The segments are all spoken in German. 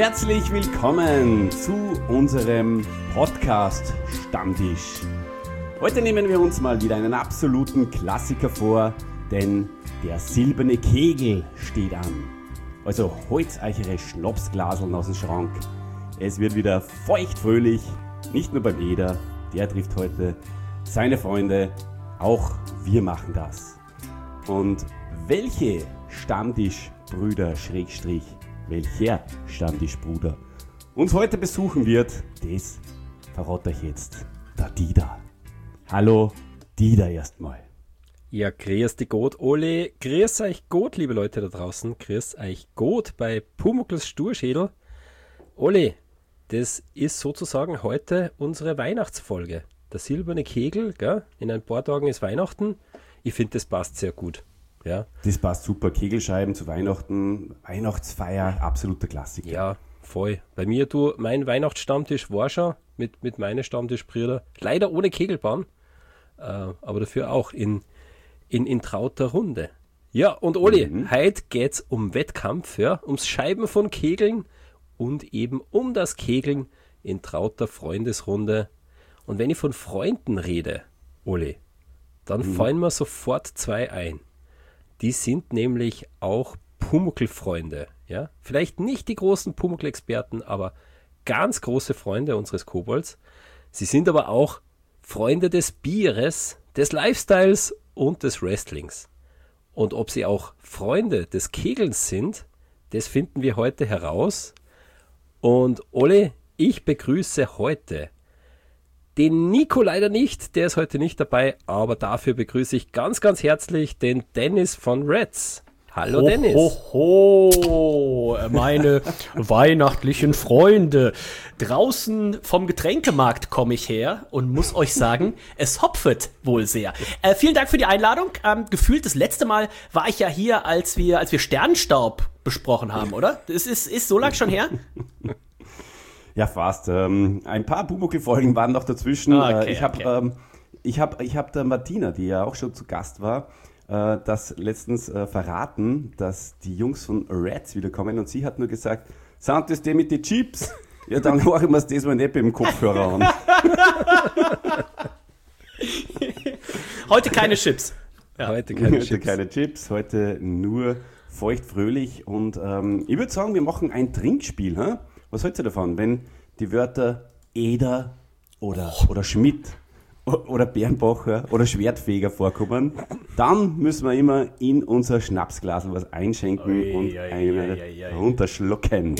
Herzlich willkommen zu unserem Podcast Stammtisch. Heute nehmen wir uns mal wieder einen absoluten Klassiker vor, denn der silberne Kegel steht an. Also holt euch eure Schnapsglaseln aus dem Schrank. Es wird wieder feuchtfröhlich, nicht nur beim Eder, der trifft heute seine Freunde, auch wir machen das. Und welche Stammtischbrüder Schrägstrich welcher Stammtischbruder uns heute besuchen wird, das verrate euch jetzt der Dieter. Hallo Dieter erstmal. Ja, grüß dich Gott, Ole. Grüß euch Gott, liebe Leute da draußen. Grüß euch Gott bei Pumuckls Sturschädel. Ole, das ist sozusagen heute unsere Weihnachtsfolge. Der silberne Kegel, gell? In ein paar Tagen ist Weihnachten. Ich finde, das passt sehr gut. Ja. Das passt super. Kegelscheiben zu Weihnachten, Weihnachtsfeier, absoluter Klassiker. Ja, voll. Bei mir, mein Weihnachtsstammtisch war schon mit meinen Stammtischbrüdern. Leider ohne Kegelbahn, aber dafür auch in trauter Runde. Ja, und Oli, heute geht's um Wettkampf, ja, ums Scheiben von Kegeln und eben um das Kegeln in trauter Freundesrunde. Und wenn ich von Freunden rede, Oli, dann fallen mir sofort zwei ein. Die sind nämlich auch Pumuckl-Freunde. Ja? Vielleicht nicht die großen Pumuckl-Experten, aber ganz große Freunde unseres Kobolds. Sie sind aber auch Freunde des Bieres, des Lifestyles und des Wrestlings. Und ob sie auch Freunde des Kegelns sind, das finden wir heute heraus. Und Ole, ich begrüße heute den Nico leider nicht, der ist heute nicht dabei, aber dafür begrüße ich ganz, ganz herzlich den Dennis von Reds. Hallo Dennis. Ho, meine weihnachtlichen Freunde. Draußen vom Getränkemarkt komme ich her und muss euch sagen, es hopfet wohl sehr. Vielen Dank für die Einladung. Gefühlt das letzte Mal war ich ja hier, als wir Sternstaub besprochen haben, oder? Das ist so lang schon her? Ja, fast. Ein paar Pumuckl-Folgen waren noch dazwischen. Ich hab der Martina, die ja auch schon zu Gast war, das letztens verraten, dass die Jungs von Reds wiederkommen und sie hat nur gesagt, sind das die mit den Chips? Ja, dann hören wir das mal nicht im Kopfhörer an. Heute keine Chips. Ja. Heute keine Chips, heute nur feuchtfröhlich und ich würde sagen, wir machen ein Trinkspiel. Hä? Was hältst du davon, wenn die Wörter Eder oder Schmidt oder Bernbacher oder Schwertfeger vorkommen, dann müssen wir immer in unser Schnapsglasel was einschenken und runterschlucken.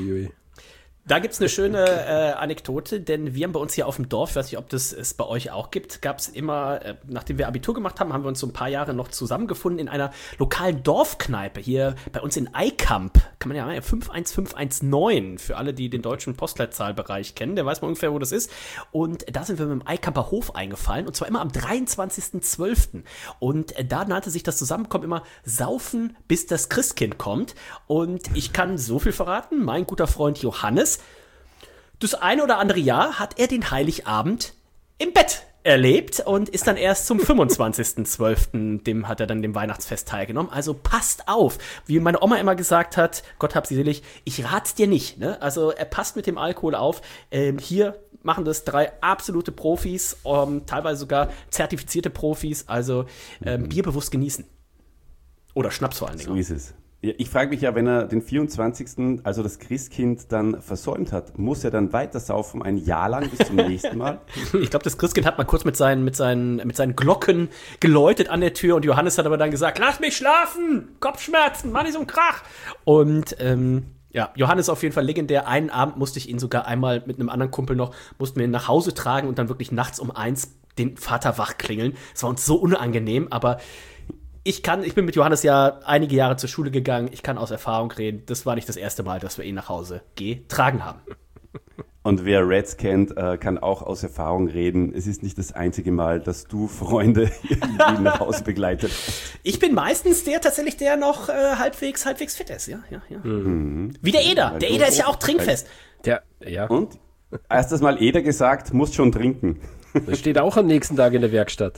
Da gibt's eine schöne Anekdote, denn wir haben bei uns hier auf dem Dorf, ich weiß nicht, ob es bei euch auch gibt, gab's immer, nachdem wir Abitur gemacht haben, haben wir uns so ein paar Jahre noch zusammengefunden in einer lokalen Dorfkneipe hier bei uns in Eikamp. Kann man ja 51519 für alle, die den deutschen Postleitzahlbereich kennen, der weiß man ungefähr, wo das ist. Und da sind wir mit dem Eikamper Hof eingefallen und zwar immer am 23.12. Und da nannte sich das Zusammenkommen immer Saufen, bis das Christkind kommt. Und ich kann so viel verraten, mein guter Freund Johannes, das eine oder andere Jahr hat er den Heiligabend im Bett erlebt und ist dann erst zum 25.12., hat er dann dem Weihnachtsfest teilgenommen. Also passt auf, wie meine Oma immer gesagt hat, Gott hab sie selig, ich rat's dir nicht. Ne? Also er passt mit dem Alkohol auf. Hier machen das 3 absolute Profis, teilweise sogar zertifizierte Profis, also Bier bewusst genießen. Oder Schnaps vor allen Dingen. So ist es. Ich frage mich ja, wenn er den 24., also das Christkind, dann versäumt hat, muss er dann weiter saufen ein Jahr lang bis zum nächsten Mal? Ich glaube, das Christkind hat mal kurz mit seinen Glocken geläutet an der Tür und Johannes hat aber dann gesagt, lass mich schlafen, Kopfschmerzen, mach nicht so einen Krach. Und Johannes auf jeden Fall legendär. Einen Abend musste ich ihn sogar einmal mit einem anderen Kumpel mussten wir ihn nach Hause tragen und dann wirklich nachts um 1 den Vater wach klingeln. Es war uns so unangenehm, aber ich bin mit Johannes ja einige Jahre zur Schule gegangen. Ich kann aus Erfahrung reden. Das war nicht das erste Mal, dass wir ihn nach Hause getragen haben. Und wer Reds kennt, kann auch aus Erfahrung reden. Es ist nicht das einzige Mal, dass du Freunde irgendwie nach Hause begleitet hast. Ich bin meistens der noch halbwegs fit ist. Ja. Wie der Eder. Der Eder ist ja auch trinkfest. Ja. Und? Erstes Mal Eder gesagt, musst schon trinken. Das steht auch am nächsten Tag in der Werkstatt.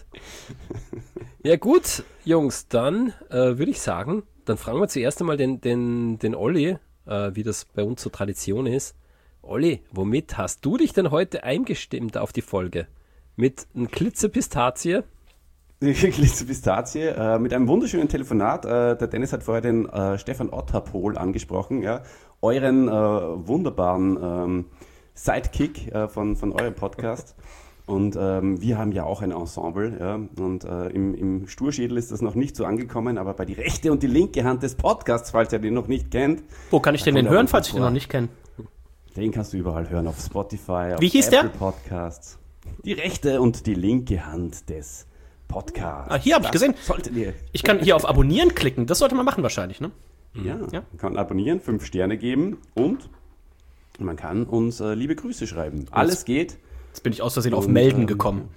Ja gut, Jungs, dann würde ich sagen, dann fragen wir zuerst einmal den Olli, wie das bei uns so Tradition ist. Olli, womit hast du dich denn heute eingestimmt auf die Folge? Mit einem Glitzer-Pistazie? Glitzer-Pistazie, mit einem wunderschönen Telefonat. Der Dennis hat vorher den Stefan Otterpohl angesprochen, ja, euren wunderbaren Sidekick von eurem Podcast. Und wir haben ja auch ein Ensemble, ja, und im Sturschädel ist das noch nicht so angekommen, aber bei die rechte und die linke Hand des Podcasts, falls ihr den noch nicht kennt. Wo kann ich den denn hören, falls ich den noch nicht kenne? Den kannst du überall hören, auf Spotify, auf Wie hieß Apple der? Podcasts. Die rechte und die linke Hand des Podcasts. Ah, hier habe ich gesehen. Solltet ihr. Ich kann hier auf Abonnieren klicken. Das sollte man machen wahrscheinlich, ne? Ja, Ja. man kann abonnieren, 5 Sterne geben und man kann uns liebe Grüße schreiben. Alles geht. Jetzt bin ich aus Versehen auf Und, Melden gekommen.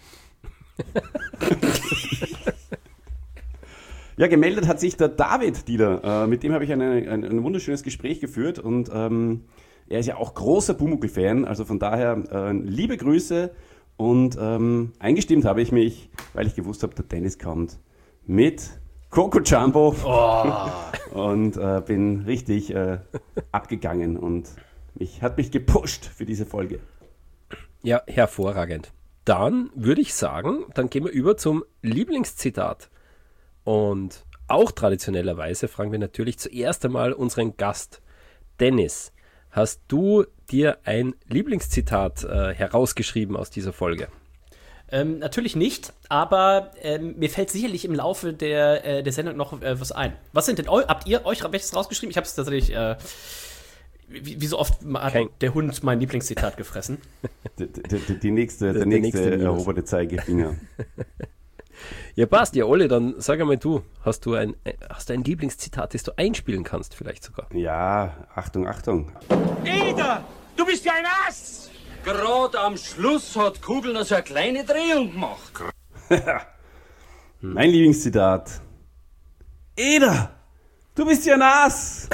Ja, gemeldet hat sich der David Dieter. Mit dem habe ich ein wunderschönes Gespräch geführt und er ist ja auch großer Pumuckl-Fan, also von daher liebe Grüße und eingestimmt habe ich mich, weil ich gewusst habe, der Dennis kommt mit Coco Jumbo und bin richtig abgegangen und hat mich gepusht für diese Folge. Ja, hervorragend. Dann würde ich sagen, dann gehen wir über zum Lieblingszitat. Und auch traditionellerweise fragen wir natürlich zuerst einmal unseren Gast. Dennis, hast du dir ein Lieblingszitat herausgeschrieben aus dieser Folge? Natürlich nicht, aber mir fällt sicherlich im Laufe der Sendung noch was ein. Was sind denn habt ihr euch welches rausgeschrieben? Ich habe es tatsächlich, wie so oft hat der Hund mein Lieblingszitat gefressen. Der nächste eroberte Zeigefinger. Ja, passt. Ja, Olli, dann sag einmal du, hast du ein Lieblingszitat, das du einspielen kannst vielleicht sogar? Ja, Achtung, Achtung. Eder, du bist ja ein Ass! Gerade am Schluss hat Kugel noch so eine kleine Drehung gemacht. Mein Lieblingszitat. Eder, du bist ja nass.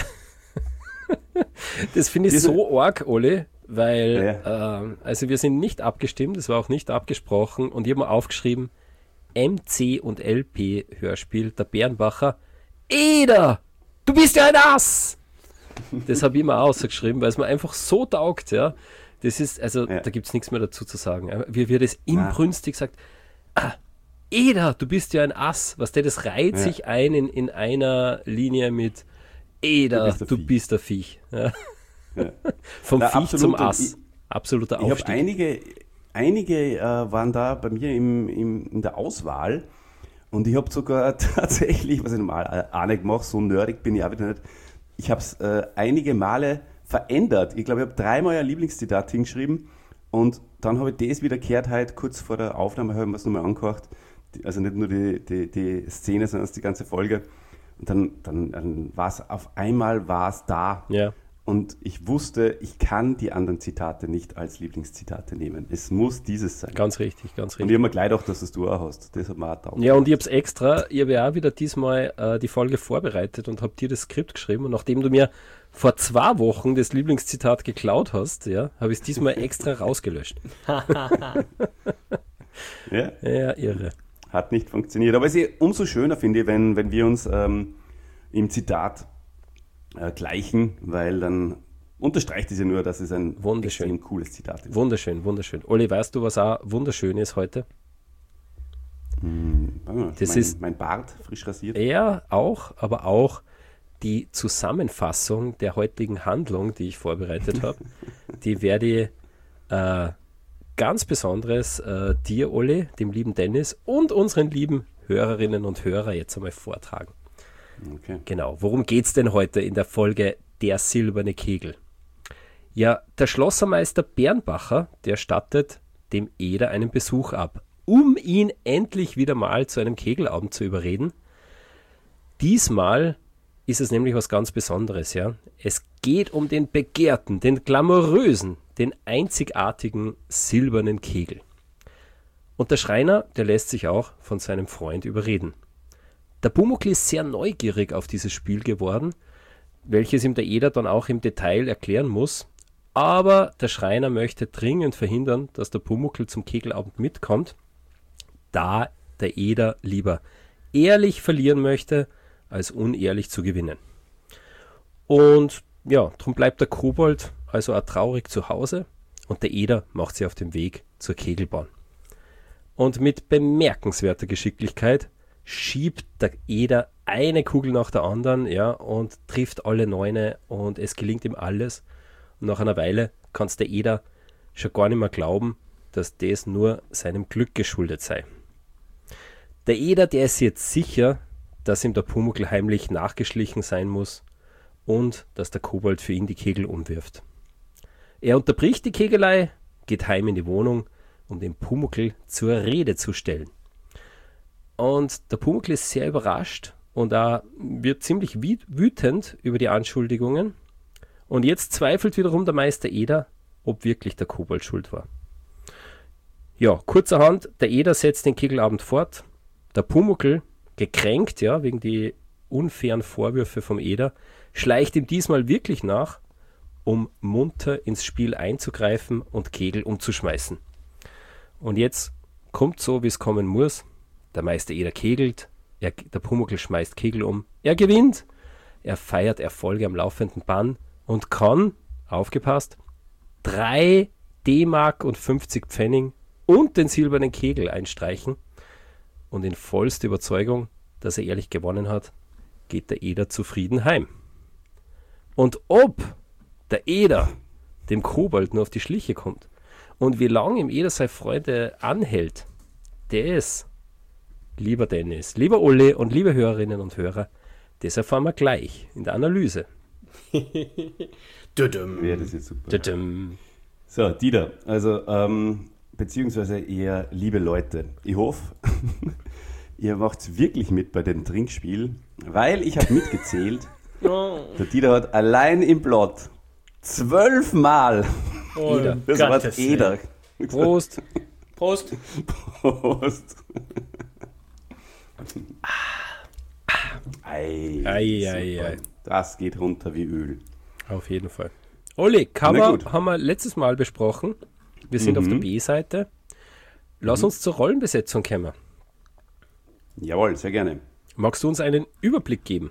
Das finde ich so arg, Olli, weil also wir sind nicht abgestimmt, es war auch nicht abgesprochen und ich habe mir aufgeschrieben, MC und LP Hörspiel, der Bärenbacher. Eder, du bist ja ein Ass! Das habe ich mir ausgeschrieben, weil es mir einfach so taugt, ja. Das ist, also da gibt es nichts mehr dazu zu sagen. Wie das inbrünstig sagt, Eder, du bist ja ein Ass. Was das reiht sich ein in einer Linie mit Eder, du bist der Viech. Ja. Ja. Vom Viech zum Ass. Absoluter Aufstieg. Ich habe einige waren da bei mir in der Auswahl und ich habe sogar tatsächlich, was ich normal auch nicht mache, so nerdig bin ich auch wieder nicht, ich habe es einige Male verändert. Ich glaube, ich habe 3-mal ein Lieblingszitat hingeschrieben und dann habe ich das wieder gehört, halt kurz vor der Aufnahme habe ich mir es nochmal angehört, also nicht nur die Szene, sondern die ganze Folge und dann war es auf einmal da. Ja. Und ich wusste, ich kann die anderen Zitate nicht als Lieblingszitate nehmen. Es muss dieses sein. Ganz richtig, ganz richtig. Und ich habe mir gleich gedacht, dass es du auch hast. Das hat mir auch getaugt. Ja, und ich habe es extra, ich habe ja auch wieder diesmal die Folge vorbereitet und habe dir das Skript geschrieben. Und nachdem du mir vor 2 Wochen das Lieblingszitat geklaut hast, ja, habe ich es diesmal extra rausgelöscht. Ja, irre. Hat nicht funktioniert. Aber es ist umso schöner, finde ich, wenn wir uns im Zitat gleichen, weil dann unterstreicht es ja nur, dass es ein extrem cooles Zitat ist. Wunderschön, wunderschön. Olli, weißt du, was auch wunderschön ist heute? Das ist mein Bart frisch rasiert. Ja, auch, aber auch die Zusammenfassung der heutigen Handlung, die ich vorbereitet habe, die werde ich ganz besonderes dir, Olli, dem lieben Dennis und unseren lieben Hörerinnen und Hörer jetzt einmal vortragen. Okay. Genau, worum geht es denn heute in der Folge Der silberne Kegel? Ja, der Schlossermeister Bärenbacher, der stattet dem Eder einen Besuch ab, um ihn endlich wieder mal zu einem Kegelabend zu überreden. Diesmal ist es nämlich was ganz Besonderes, ja. Es geht um den begehrten, den glamourösen, den einzigartigen silbernen Kegel. Und der Schreiner, der lässt sich auch von seinem Freund überreden. Der Pumuckl ist sehr neugierig auf dieses Spiel geworden, welches ihm der Eder dann auch im Detail erklären muss. Aber der Schreiner möchte dringend verhindern, dass der Pumuckl zum Kegelabend mitkommt, da der Eder lieber ehrlich verlieren möchte, als unehrlich zu gewinnen. Und ja, darum bleibt der Kobold also auch traurig zu Hause und der Eder macht sich auf den Weg zur Kegelbahn. Und mit bemerkenswerter Geschicklichkeit schiebt der Eder eine Kugel nach der anderen, ja, und trifft alle Neune und es gelingt ihm alles. Und nach einer Weile kann es der Eder schon gar nicht mehr glauben, dass das nur seinem Glück geschuldet sei. Der Eder, der ist jetzt sicher, dass ihm der Pumuckl heimlich nachgeschlichen sein muss und dass der Kobold für ihn die Kegel umwirft. Er unterbricht die Kegelei, geht heim in die Wohnung, um den Pumuckl zur Rede zu stellen. Und der Pumuckl ist sehr überrascht und wird ziemlich wütend über die Anschuldigungen. Und jetzt zweifelt wiederum der Meister Eder, ob wirklich der Kobold schuld war. Ja, kurzerhand, der Eder setzt den Kegelabend fort. Der Pumuckl, gekränkt, ja, wegen die unfairen Vorwürfe vom Eder, schleicht ihm diesmal wirklich nach, um munter ins Spiel einzugreifen und Kegel umzuschmeißen. Und jetzt kommt so, wie es kommen muss. Der Meister Eder kegelt, der Pumuckl schmeißt Kegel um, er gewinnt, er feiert Erfolge am laufenden Band und kann, aufgepasst, 3 D-Mark und 50 Pfennig und den silbernen Kegel einstreichen. Und in vollster Überzeugung, dass er ehrlich gewonnen hat, geht der Eder zufrieden heim. Und ob der Eder dem Kobold nur auf die Schliche kommt und wie lange ihm Eder seine Freude anhält, das, lieber Dennis, lieber Olli und liebe Hörerinnen und Hörer, das erfahren wir gleich in der Analyse. Ja, das ist super. Tudum. So, Dieter, also, beziehungsweise ihr liebe Leute, ich hoffe, ihr macht wirklich mit bei dem Trinkspiel, weil ich habe mitgezählt, der Dieter hat allein im Plot 12 Mal das Wort Eder. Prost. Prost. Prost. Ei. Das geht runter wie Öl. Auf jeden Fall. Olli, Cover haben wir letztes Mal besprochen. Wir sind auf der B-Seite. Lass uns zur Rollenbesetzung kommen. Jawohl, sehr gerne. Magst du uns einen Überblick geben?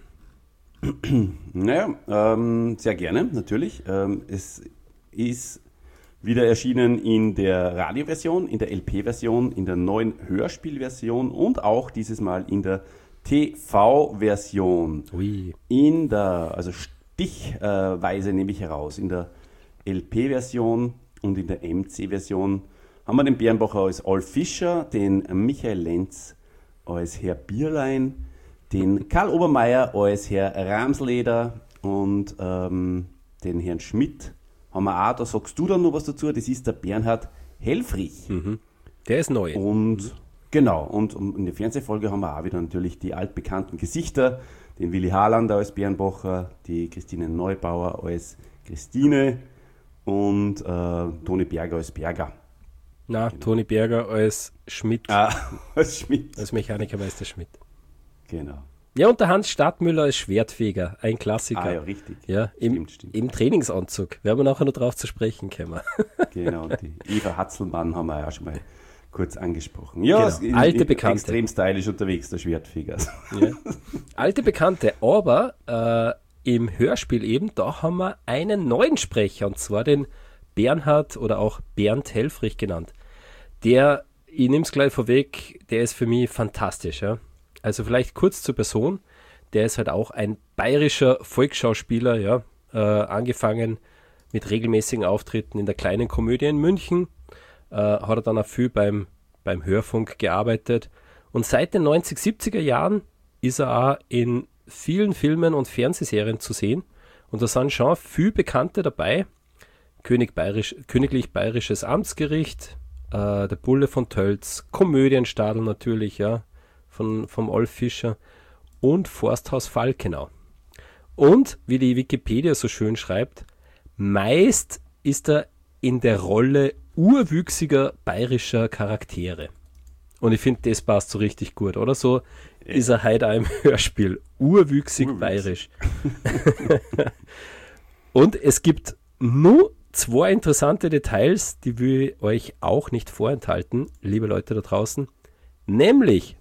Naja, sehr gerne, natürlich. Es ist wieder erschienen in der Radioversion, in der LP-Version, in der neuen Hörspielversion und auch dieses Mal in der TV-Version. Ui. Also stichweise nehme ich heraus, in der LP-Version und in der MC-Version haben wir den Bärenbacher als Olf Fischer, den Michael Lenz als Herr Bierlein, den Karl Obermeier als Herr Ramsleder und den Herrn Schmidt haben wir auch, da sagst du dann noch was dazu, das ist der Bernhard Helfrich. Mhm. Der ist neu. Und genau, und in der Fernsehfolge haben wir auch wieder natürlich die altbekannten Gesichter, den Willi Harlander als Bärenbacher, die Christine Neubauer als Christine und Toni Berger als Berger. Na, genau. Toni Berger als Schmidt. Als Schmidt. Als Mechanikermeister Schmidt. Genau. Ja, und der Hans Stadtmüller als Schwertfeger, ein Klassiker. Ja, richtig. Ja, stimmt. im Trainingsanzug. Werden wir nachher noch drauf zu sprechen kommen. Genau, und die Eva Hatzelmann haben wir ja schon mal kurz angesprochen. Ja, genau. Alte Bekannte. Extrem stylisch unterwegs, der Schwertfeger. Ja. Alte Bekannte, aber im Hörspiel eben, da haben wir einen neuen Sprecher, und zwar den Bernhard oder auch Bernd Helfrich genannt. Der, ich nehme es gleich vorweg, der ist für mich fantastisch. Ja? Also vielleicht kurz zur Person, der ist halt auch ein bayerischer Volksschauspieler, ja? Angefangen mit regelmäßigen Auftritten in der Kleinen Komödie in München, hat er dann auch viel beim Hörfunk gearbeitet und seit den 90-70er Jahren ist er auch in vielen Filmen und Fernsehserien zu sehen und da sind schon viel Bekannte dabei. Königlich Bayerisches Amtsgericht, der Bulle von Tölz, Komödienstadel natürlich, ja, vom Olf Fischer und Forsthaus Falkenau. Und, wie die Wikipedia so schön schreibt, meist ist er in der Rolle urwüchsiger bayerischer Charaktere. Und ich finde, das passt so richtig gut, oder? So ist er heute auch im Hörspiel. Urwüchsig bayerisch. Und es gibt nur 2 interessante Details, die will ich euch auch nicht vorenthalten, liebe Leute da draußen. Nämlich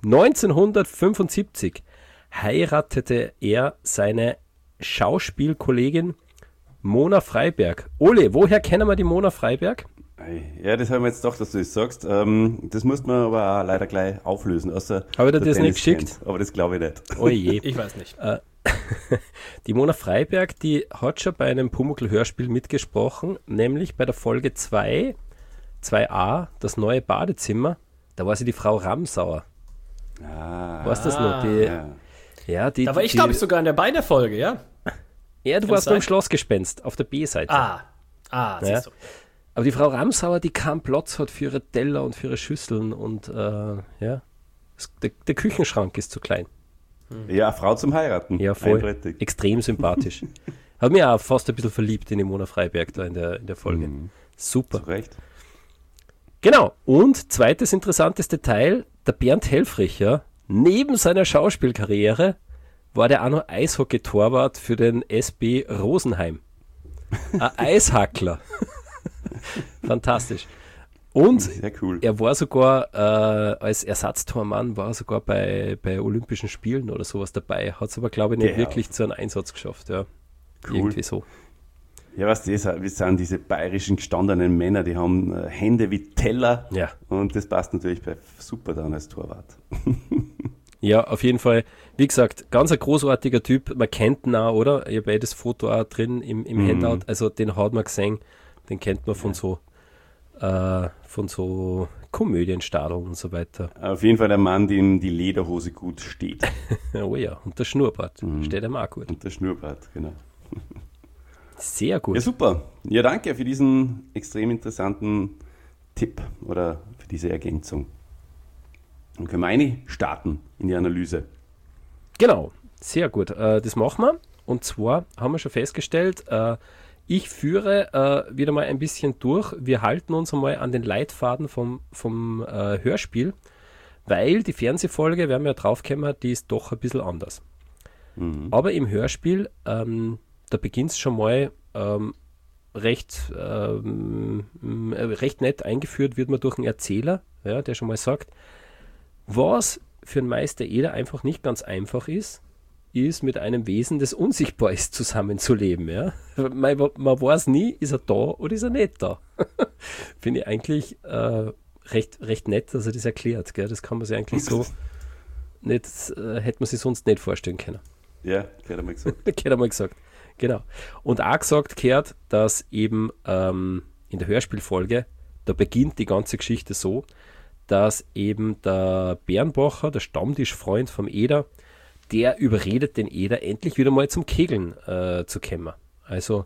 1975 heiratete er seine Schauspielkollegin Mona Freiberg. Ole, woher kennen wir die Mona Freiberg? Ja, das haben wir jetzt doch, dass du das sagst. Das muss man aber auch leider gleich auflösen. Außer Habe ich dir das nicht geschickt? Aber das glaube ich nicht. Oh je. Ich weiß nicht. Die Mona Freiberg, die hat schon bei einem Pumuckl-Hörspiel mitgesprochen, nämlich bei der Folge 2a, das neue Badezimmer. Da war sie die Frau Ramsauer. Weißt du das noch? Da war ich, glaube ich, sogar in der Beine-Folge, ja? Ja, du warst beim Schlossgespenst auf der B-Seite. Siehst du. Aber die Frau Ramsauer, die kaum Platz hat für ihre Teller und für ihre Schüsseln und der Küchenschrank ist zu klein. Ja, eine Frau zum Heiraten. Ja, voll. Eindeutig. Extrem sympathisch. Hat mich auch fast ein bisschen verliebt in die Mona Freiberg da in der Folge. Super. Zu Recht. Genau. Und zweites interessantes Detail, der Bernd Helfricher, neben seiner Schauspielkarriere war der auch noch Eishockey-Torwart für den SB Rosenheim. Ein Eishackler. Fantastisch. Und sehr cool. Er war sogar als Ersatztormann war sogar bei Olympischen Spielen oder sowas dabei. Hat es aber, glaube ich, nicht wirklich zu einem Einsatz geschafft. Ja. Cool. Irgendwie so. Ja, weißt du, wir sind diese bayerischen gestandenen Männer, die haben Hände wie Teller. Ja. Und das passt natürlich super dann als Torwart. Ja, auf jeden Fall. Wie gesagt, ganz ein großartiger Typ. Man kennt ihn auch, oder? Ich habe das Foto auch drin im Handout. Also den hat man gesehen. Den kennt man von so Komödienstadel und so weiter. Auf jeden Fall der Mann, dem die Lederhose gut steht. Oh ja, und der Schnurrbart steht ihm auch gut. Und der Schnurrbart, genau. Sehr gut. Ja, super. Ja, danke für diesen extrem interessanten Tipp oder für diese Ergänzung. Dann können wir starten in die Analyse. Genau, sehr gut. Das machen wir. Und zwar haben wir schon festgestellt, ich führe wieder mal ein bisschen durch. Wir halten uns einmal an den Leitfaden vom Hörspiel, weil die Fernsehfolge, werden wir ja draufgekommen, die ist doch ein bisschen anders. Aber im Hörspiel, da beginnt es schon mal recht nett eingeführt, wird man durch einen Erzähler, ja, der schon mal sagt, was für einen Meister Eder einfach nicht ganz einfach ist mit einem Wesen, das unsichtbar ist, zusammenzuleben. Ja? Man weiß nie, ist er da oder ist er nicht da. Finde ich eigentlich recht nett, dass er das erklärt. Gell? Das kann man sich eigentlich so nicht, hätte man sich sonst nicht vorstellen können. Ja, gehört einmal gesagt. Gehört einmal gesagt, genau. Und auch gesagt gehört, dass eben in der Hörspielfolge, da beginnt die ganze Geschichte so, dass eben der Bernbacher, der Stammtischfreund vom Eder, der überredet den Eder endlich wieder mal zum Kegeln zu kommen. Also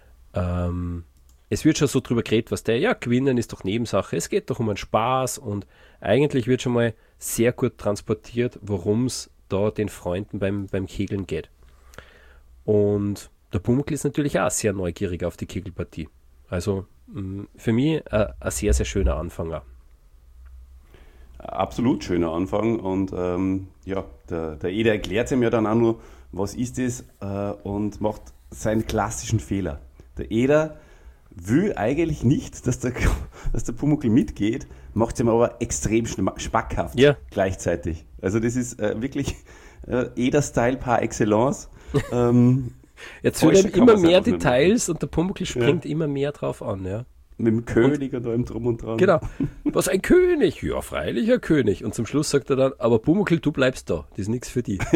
es wird schon so drüber geredet, was gewinnen ist doch Nebensache, es geht doch um einen Spaß und eigentlich wird schon mal sehr gut transportiert, worum es da den Freunden beim Kegeln geht. Und der Pumuckl ist natürlich auch sehr neugierig auf die Kegelpartie. Also für mich ein sehr, sehr schöner Anfang auch. Absolut schöner Anfang und der Eder erklärt ihm ja dann auch nur, was ist das und macht seinen klassischen Fehler. Der Eder will eigentlich nicht, dass der Pumuckl mitgeht, macht es ihm aber extrem schmackhaft gleichzeitig. Also das ist wirklich Eder-Style par excellence. Jetzt will er immer mehr Details und der Pumuckl springt immer mehr drauf an, ja. Mit dem König und allem drum und dran. Genau. Was, ein König? Ja, freilich ein König. Und zum Schluss sagt er dann, aber Pumuckl, du bleibst da. Das ist nichts für dich.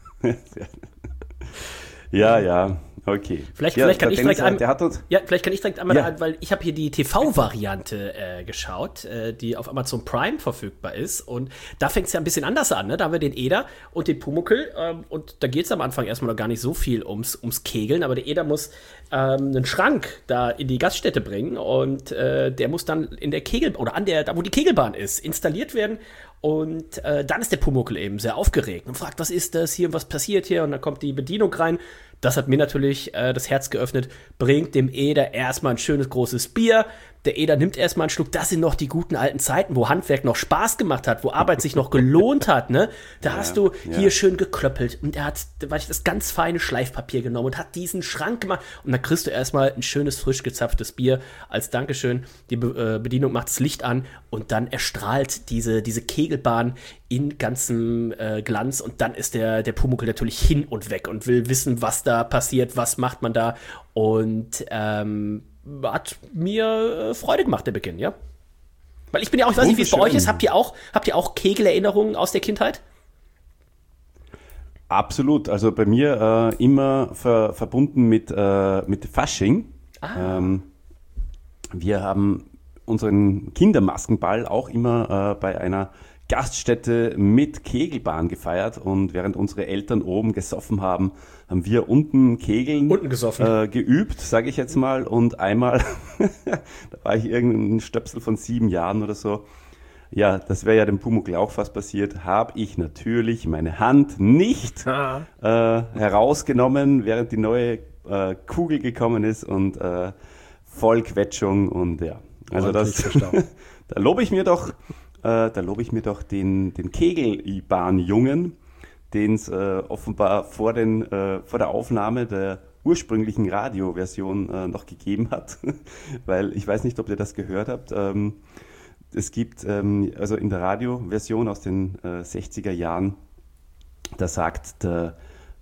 Ja, okay. Vielleicht kann ich direkt einmal, weil ich habe hier die TV-Variante geschaut, die auf Amazon Prime verfügbar ist. Und da fängt es ja ein bisschen anders an. Ne? Da haben wir den Eder und den Pumuckl. Und da geht es am Anfang erstmal noch gar nicht so viel ums Kegeln. Aber der Eder muss einen Schrank da in die Gaststätte bringen. Und der muss dann in der da wo die Kegelbahn ist, installiert werden. Und dann ist der Pumuckl eben sehr aufgeregt und fragt, was ist das hier und was passiert hier? Und dann kommt die Bedienung rein. Das hat mir natürlich das Herz geöffnet. Bringt dem Eder erstmal ein schönes großes Bier. Der Eder nimmt erstmal einen Schluck. Das sind noch die guten alten Zeiten, wo Handwerk noch Spaß gemacht hat, wo Arbeit sich noch gelohnt hat, ne? Da hast du hier schön geklöppelt und er hat das ganz feine Schleifpapier genommen und hat diesen Schrank gemacht und dann kriegst du erstmal ein schönes, frisch gezapftes Bier als Dankeschön. Die Bedienung macht das Licht an und dann erstrahlt diese Kegelbahn in ganzem Glanz und dann ist der Pumuckl natürlich hin und weg und will wissen, was da passiert, was macht man da und hat mir Freude gemacht, der Beginn, ja. Weil ich bin ja auch, ich weiß nicht, wie es bei euch ist, habt ihr auch Kegelerinnerungen aus der Kindheit? Absolut, also bei mir immer verbunden mit Fasching. Wir haben unseren Kindermaskenball auch immer bei einer Gaststätte mit Kegelbahn gefeiert und während unsere Eltern oben gesoffen haben, haben wir unten Kegeln geübt, sage ich jetzt mal. Und einmal, da war ich irgendein Stöpsel von 7 Jahren oder so, ja, das wäre ja dem Pumuckl auch fast passiert, habe ich natürlich meine Hand nicht herausgenommen, während die neue Kugel gekommen ist und Vollquetschung und ja. Also das, da lobe ich mir doch den Kegelbahnjungen, den es offenbar vor der Aufnahme der ursprünglichen Radioversion noch gegeben hat, weil ich weiß nicht, ob ihr das gehört habt. Es gibt also in der Radioversion aus den 60er Jahren, da sagt der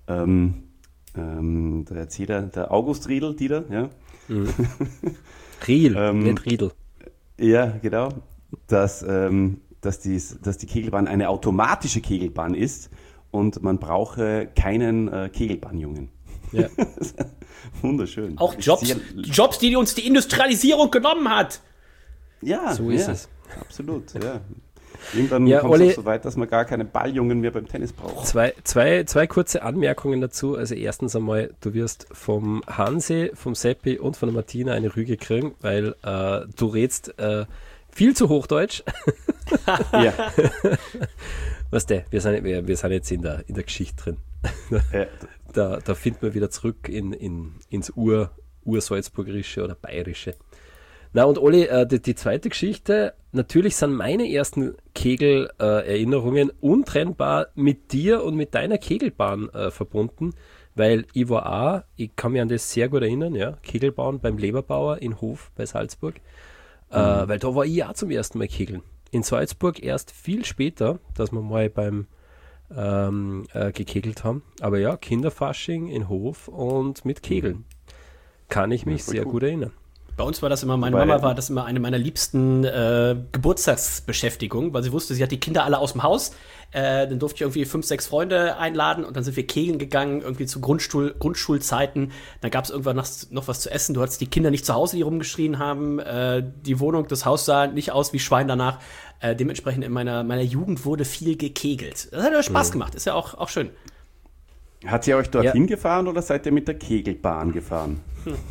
Erzähler, der August Riedl, Dieter, ja. Riedl, nicht Riedl. Ja, genau. Dass die Kegelbahn eine automatische Kegelbahn ist und man brauche keinen Kegelbahnjungen. Ja. Wunderschön. Auch Jobs, die uns die Industrialisierung genommen hat. Ja, so ist es. Absolut, ja. Irgendwann kommt es auch so weit, dass man gar keine Balljungen mehr beim Tennis braucht. Zwei kurze Anmerkungen dazu. Also erstens einmal, du wirst vom Hansi, vom Seppi und von der Martina eine Rüge kriegen, weil du redst viel zu Hochdeutsch. Ja. Weißt du, wir sind jetzt in der Geschichte drin. Da finden wir wieder zurück ins Ursalzburgerische oder Bayerische. Na und Olli, die zweite Geschichte, natürlich sind meine ersten Kegel-Erinnerungen untrennbar mit dir und mit deiner Kegelbahn verbunden, weil ich kann mich an das sehr gut erinnern, ja, Kegelbahn beim Leberbauer in Hof bei Salzburg, weil da war ich auch zum ersten Mal kegeln. In Salzburg erst viel später, dass wir mal beim gekegelt haben, aber ja, Kinderfasching in Hof und mit Kegeln. Kann ich mich sehr gut erinnern. Bei uns war das immer, meine Mama war das immer eine meiner liebsten Geburtstagsbeschäftigungen, weil sie wusste, sie hat die Kinder alle aus dem Haus. Dann durfte ich irgendwie 5, 6 Freunde einladen und dann sind wir kegeln gegangen, irgendwie zu Grundschulzeiten. Dann gab es irgendwann noch was zu essen. Du hattest die Kinder nicht zu Hause, die rumgeschrien haben. Die Wohnung, das Haus sah nicht aus wie Schwein danach. Dementsprechend in meiner Jugend wurde viel gekegelt. Das hat ja Spaß gemacht, ist ja auch schön. Hat sie euch dorthin gefahren oder seid ihr mit der Kegelbahn gefahren?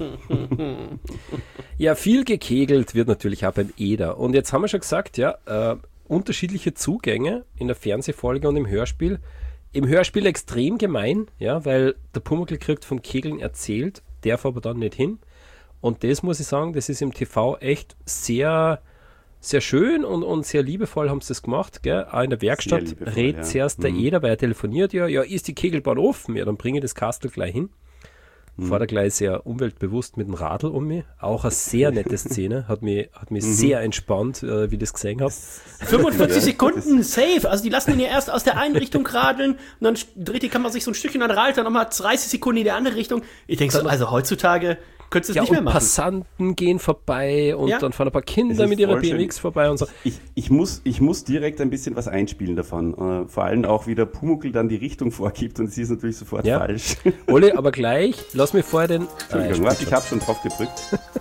Ja, viel gekegelt wird natürlich auch beim Eder. Und jetzt haben wir schon gesagt, ja, unterschiedliche Zugänge in der Fernsehfolge und im Hörspiel. Im Hörspiel extrem gemein, ja, weil der Pumuckl kriegt vom Kegeln erzählt, darf aber dann nicht hin. Und das muss ich sagen, das ist im TV echt sehr, sehr schön und sehr liebevoll haben sie das gemacht. Gell? Auch in der Werkstatt redet zuerst der Eder, weil er telefoniert, ja, ist die Kegelbahn offen? Ja, dann bringe ich das Kastel gleich hin. Fahre gleich sehr umweltbewusst mit dem Radl um mich. Auch eine sehr nette Szene. Hat mich sehr entspannt, wie ich das gesehen habe. 45 Sekunden, safe. Also die lassen ihn ja erst aus der einen Richtung radeln und dann dreht die Kamera sich so ein Stückchen an der Radl, dann nochmal 30 Sekunden in die andere Richtung. Ich denke so, also heutzutage könntest du es nicht mehr machen. Passanten gehen vorbei und dann fahren ein paar Kinder mit ihrer BMX vorbei und so. Ich muss direkt ein bisschen was einspielen davon. Vor allem auch, wie der Pumuckl dann die Richtung vorgibt und sie ist natürlich sofort falsch. Olli, aber gleich, lass mich vorher den... Entschuldigung, warte, ich habe schon drauf gedrückt.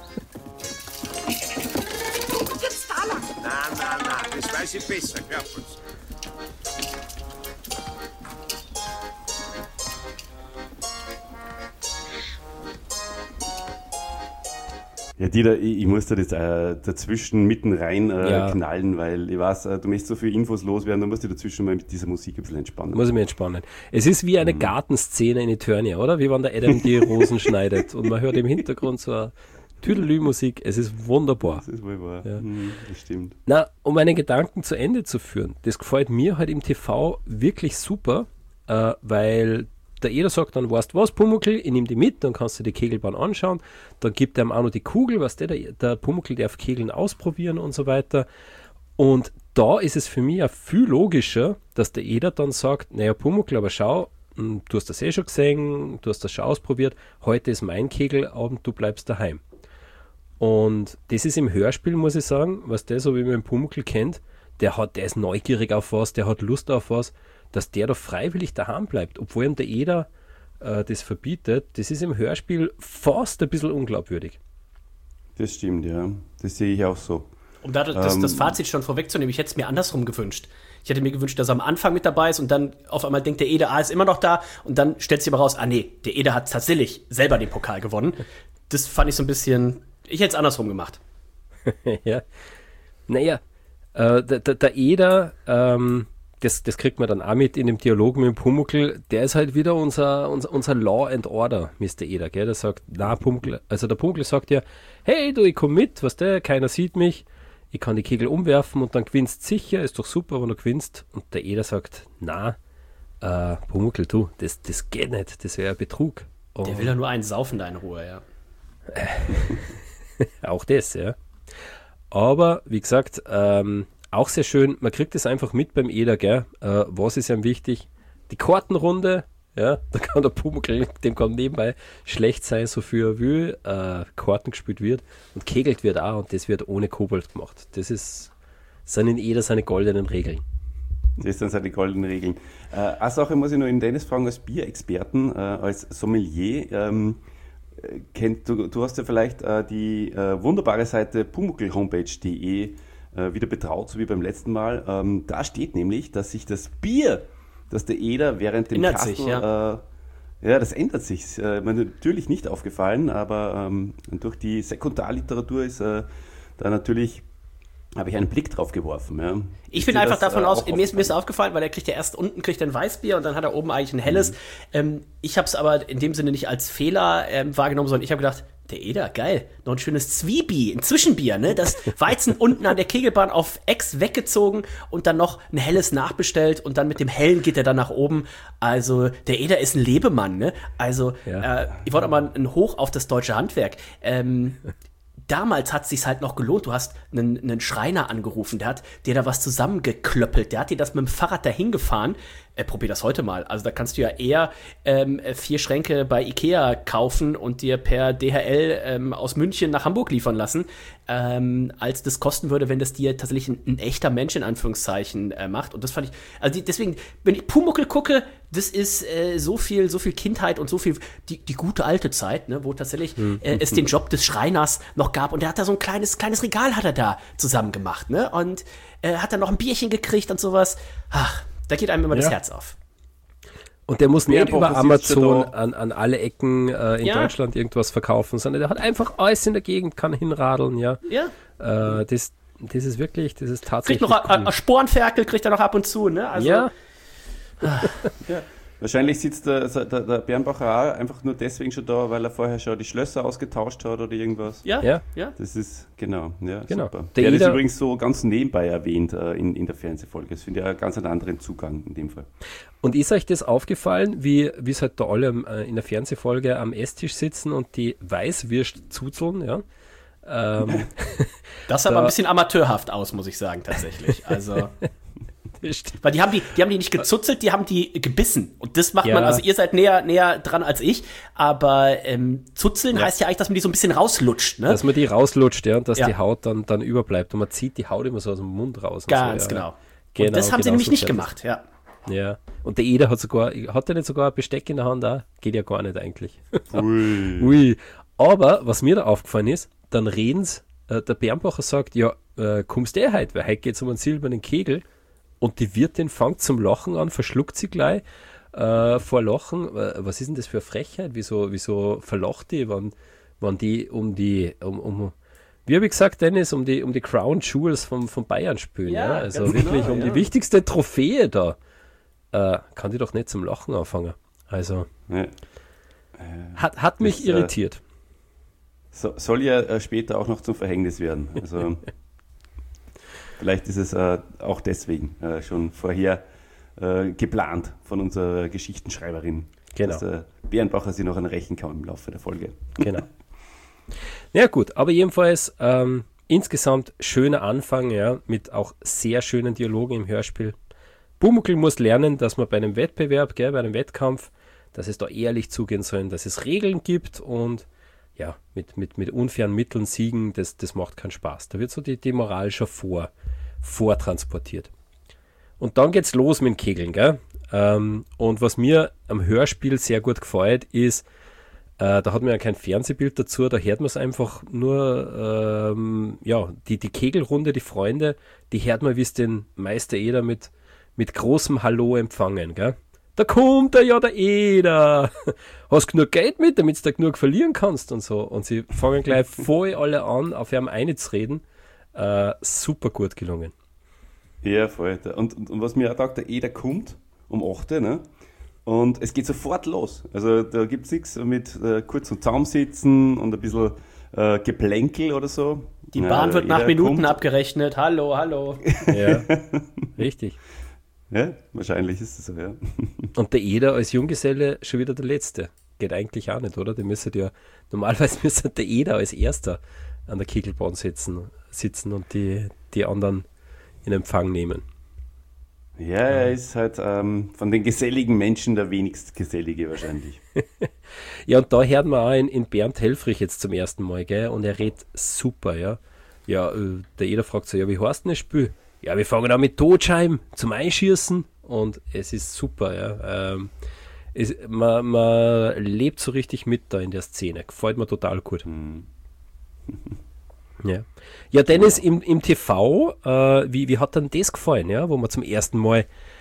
Jetzt da lang. Na, das weiß ich besser, glaub uns. Ja, Dieter, ich musste das dazwischen mitten rein knallen, weil ich weiß, du möchtest so viele Infos loswerden, dann musst du dazwischen mal mit dieser Musik ein bisschen entspannen. Muss ich mich entspannen. Es ist wie eine Gartenszene in Eternia, oder? Wie wenn der Adam die Rosen schneidet und man hört im Hintergrund so Tüdelü-Musik, es ist wunderbar. Das ist wohl wahr. Ja. Das stimmt. Na, um meine Gedanken zu Ende zu führen, das gefällt mir halt im TV wirklich super, weil der Eder sagt dann, weißt du was, Pumuckl, ich nehme die mit, dann kannst du die Kegelbahn anschauen, dann gibt er ihm auch noch die Kugel, was der Pumuckl darf Kegeln ausprobieren und so weiter. Und da ist es für mich ja viel logischer, dass der Eder dann sagt, naja Pumuckl, aber schau, du hast das eh schon gesehen, du hast das schon ausprobiert, heute ist mein Kegelabend, du bleibst daheim. Und das ist im Hörspiel, muss ich sagen, was der, so wie man den Pumuckl kennt, der ist neugierig auf was, der hat Lust auf was, dass der da freiwillig daheim bleibt, obwohl ihm der Eder das verbietet, das ist im Hörspiel fast ein bisschen unglaubwürdig. Das stimmt, ja. Das sehe ich auch so. Um das Fazit schon vorwegzunehmen, ich hätte es mir andersrum gewünscht. Ich hätte mir gewünscht, dass er am Anfang mit dabei ist und dann auf einmal denkt der Eder, ist immer noch da und dann stellt sich aber raus, nee, der Eder hat tatsächlich selber den Pokal gewonnen. Das fand ich so ein bisschen, ich hätte es andersrum gemacht. Ja. Naja, der Eder, das kriegt man dann auch mit in dem Dialog mit dem Pumuckl, der ist halt wieder unser Law and Order, Mr. Eder, gell? Der sagt, Pumuckl, also der Pumuckl sagt ja, hey du, ich komm mit, keiner sieht mich, ich kann die Kegel umwerfen und dann gewinnst sicher, ist doch super, wenn du gewinnst. Und der Eder sagt, Pumuckl, du, das geht nicht, das wäre Betrug. Und der will ja nur einen saufen da in Ruhe, ja. Auch das, ja. Aber, wie gesagt, auch sehr schön, man kriegt es einfach mit beim Eder, gell? Was ist ihm wichtig? Die Kartenrunde, ja, da kann der Pumuckl, dem kann nebenbei schlecht sein, so viel er will, Karten gespielt wird und kegelt wird auch und das wird ohne Kobold gemacht. Das sind in Eder seine goldenen Regeln. Das sind seine goldenen Regeln. Eine Sache muss ich noch in Dennis fragen, als Bierexperten, als Sommelier, du hast ja vielleicht die wunderbare Seite pumuckl-homepage.de wieder betraut, so wie beim letzten Mal. Da steht nämlich, dass sich das Bier, das der Eder während dem Kastel, das ändert sich. Mir natürlich nicht aufgefallen, aber durch die Sekundarliteratur ist da natürlich, habe ich einen Blick drauf geworfen. Ja. Ich bin einfach davon aus, mir ist aufgefallen, weil er kriegt ja erst unten ein Weißbier und dann hat er oben eigentlich ein helles. Ich habe es aber in dem Sinne nicht als Fehler wahrgenommen, sondern ich habe gedacht, der Eder, geil, noch ein schönes Zwiebi, ein Zwischenbier, ne? Das Weizen unten an der Kegelbahn auf Ex weggezogen und dann noch ein helles nachbestellt und dann mit dem hellen geht er dann nach oben. Also der Eder ist ein Lebemann, ne? Also ich wollte mal ein Hoch auf das deutsche Handwerk. Damals hat es sich halt noch gelohnt. Du hast einen Schreiner angerufen, der hat dir da was zusammengeklöppelt. Der hat dir das mit dem Fahrrad dahin gefahren. Probier das heute mal. Also da kannst du ja eher 4 Schränke bei Ikea kaufen und dir per DHL aus München nach Hamburg liefern lassen, als das kosten würde, wenn das dir tatsächlich ein echter Mensch in Anführungszeichen macht. Und das fand ich, also deswegen, wenn ich Pumuckl gucke, das ist so viel Kindheit und so viel die gute alte Zeit, ne, wo tatsächlich es den Job des Schreiners noch gab. Und der hat da so ein kleines Regal hat er da zusammen gemacht, ne? Und hat dann noch ein Bierchen gekriegt und sowas. Ach, da geht einem immer das Herz auf. Und der muss nicht über Amazon an alle Ecken in Deutschland irgendwas verkaufen, sondern der hat einfach alles in der Gegend, kann hinradeln, ja. Das ist wirklich, das ist tatsächlich kriegt noch ein Sporenferkel, kriegt er noch ab und zu, ne? Also, ja. Wahrscheinlich sitzt der Bernbacher auch einfach nur deswegen schon da, weil er vorher schon die Schlösser ausgetauscht hat oder irgendwas. Ja. Das ist, genau. Super. Der ist übrigens so ganz nebenbei erwähnt in der Fernsehfolge. Das finde ich einen ganz anderen Zugang in dem Fall. Und ist euch das aufgefallen, wie es halt da alle in der Fernsehfolge am Esstisch sitzen und die Weißwürst zuzeln, ja? Das sah aber ein bisschen amateurhaft aus, muss ich sagen, tatsächlich. Also... Weil die haben die nicht gezuzelt, die haben die gebissen. Und das macht man, also ihr seid näher dran als ich, aber zuzeln heißt ja eigentlich, dass man die so ein bisschen rauslutscht, ne? Dass man die rauslutscht, ja, und dass die Haut dann überbleibt. Und man zieht die Haut immer so aus dem Mund raus. Ganz so, genau. Und das haben sie nämlich nicht gemacht, ja. Ja, und der Eder hat er nicht sogar ein Besteck in der Hand da? Geht ja gar nicht eigentlich. Ui. Aber, was mir da aufgefallen ist, dann reden's, der Bernbacher sagt, kommst du heute, weil heute geht's um einen silbernen Kegel. Und die Wirtin fängt zum Lachen an, verschluckt sie gleich vor Lachen. Was ist denn das für eine Frechheit? Wieso verlacht die, wenn die wie habe ich gesagt, Dennis, um die Crown Jewels von Bayern spielen? Ja? Also wirklich genau, die wichtigste Trophäe da. Kann die doch nicht zum Lachen anfangen. Also hat mich irritiert. soll ja später auch noch zum Verhängnis werden. Also vielleicht ist es auch deswegen schon vorher geplant von unserer Geschichtenschreiberin, Genau. dass der Bärenbacher sie noch rächen kann im Laufe der Folge. Genau. Ja gut, aber jedenfalls insgesamt schöner Anfang, ja, mit auch sehr schönen Dialogen im Hörspiel. Pumuckl muss lernen, dass man bei einem Wettbewerb, bei einem Wettkampf, dass es da ehrlich zugehen soll, dass es Regeln gibt und ja, mit unfairen Mitteln siegen, das macht keinen Spaß. Da wird so die Moral schon vortransportiert. Und dann geht's los mit dem Kegeln, gell? Und was mir am Hörspiel sehr gut gefällt, ist, da hat man ja kein Fernsehbild dazu, da hört man es einfach nur, die Kegelrunde, die Freunde, die hört man, wie es den Meister Eder mit großem Hallo empfangen, gell? Da kommt er ja, der Eder. Hast genug Geld mit, damit du da genug verlieren kannst und so. Und sie fangen gleich voll alle an, auf ihm einzureden. Super gut gelungen. Ja, voll. Und was mir auch taugt, der Eder kommt um 8 Uhr, ne? Und es geht sofort los. Also da gibt es nichts mit kurz und zusammensitzen und ein bisschen Geplänkel oder so. Die Bahn wird nach Minuten kommt. abgerechnet. Hallo. Ja, richtig. Ja, wahrscheinlich ist es so, ja. Und der Eder als Junggeselle schon wieder der Letzte. Geht eigentlich auch nicht, oder? Normalerweise müsste der Eder als Erster an der Kegelbahn sitzen und die anderen in Empfang nehmen. Ja, er ist halt von den geselligen Menschen der wenigst gesellige wahrscheinlich. Ja, und da hört man auch in Bernd Helfrich jetzt zum ersten Mal, gell? Und er redet super, ja. Ja, der Eder fragt so, ja, wie heißt denn das Spiel? Ja, wir fangen an mit Totschheim zum Einschießen und es ist super, ja. Man lebt so richtig mit da in der Szene. Gefällt mir total gut. Ja, Dennis, im TV, wie hat dann das gefallen, ja? Wo man zum ersten Mal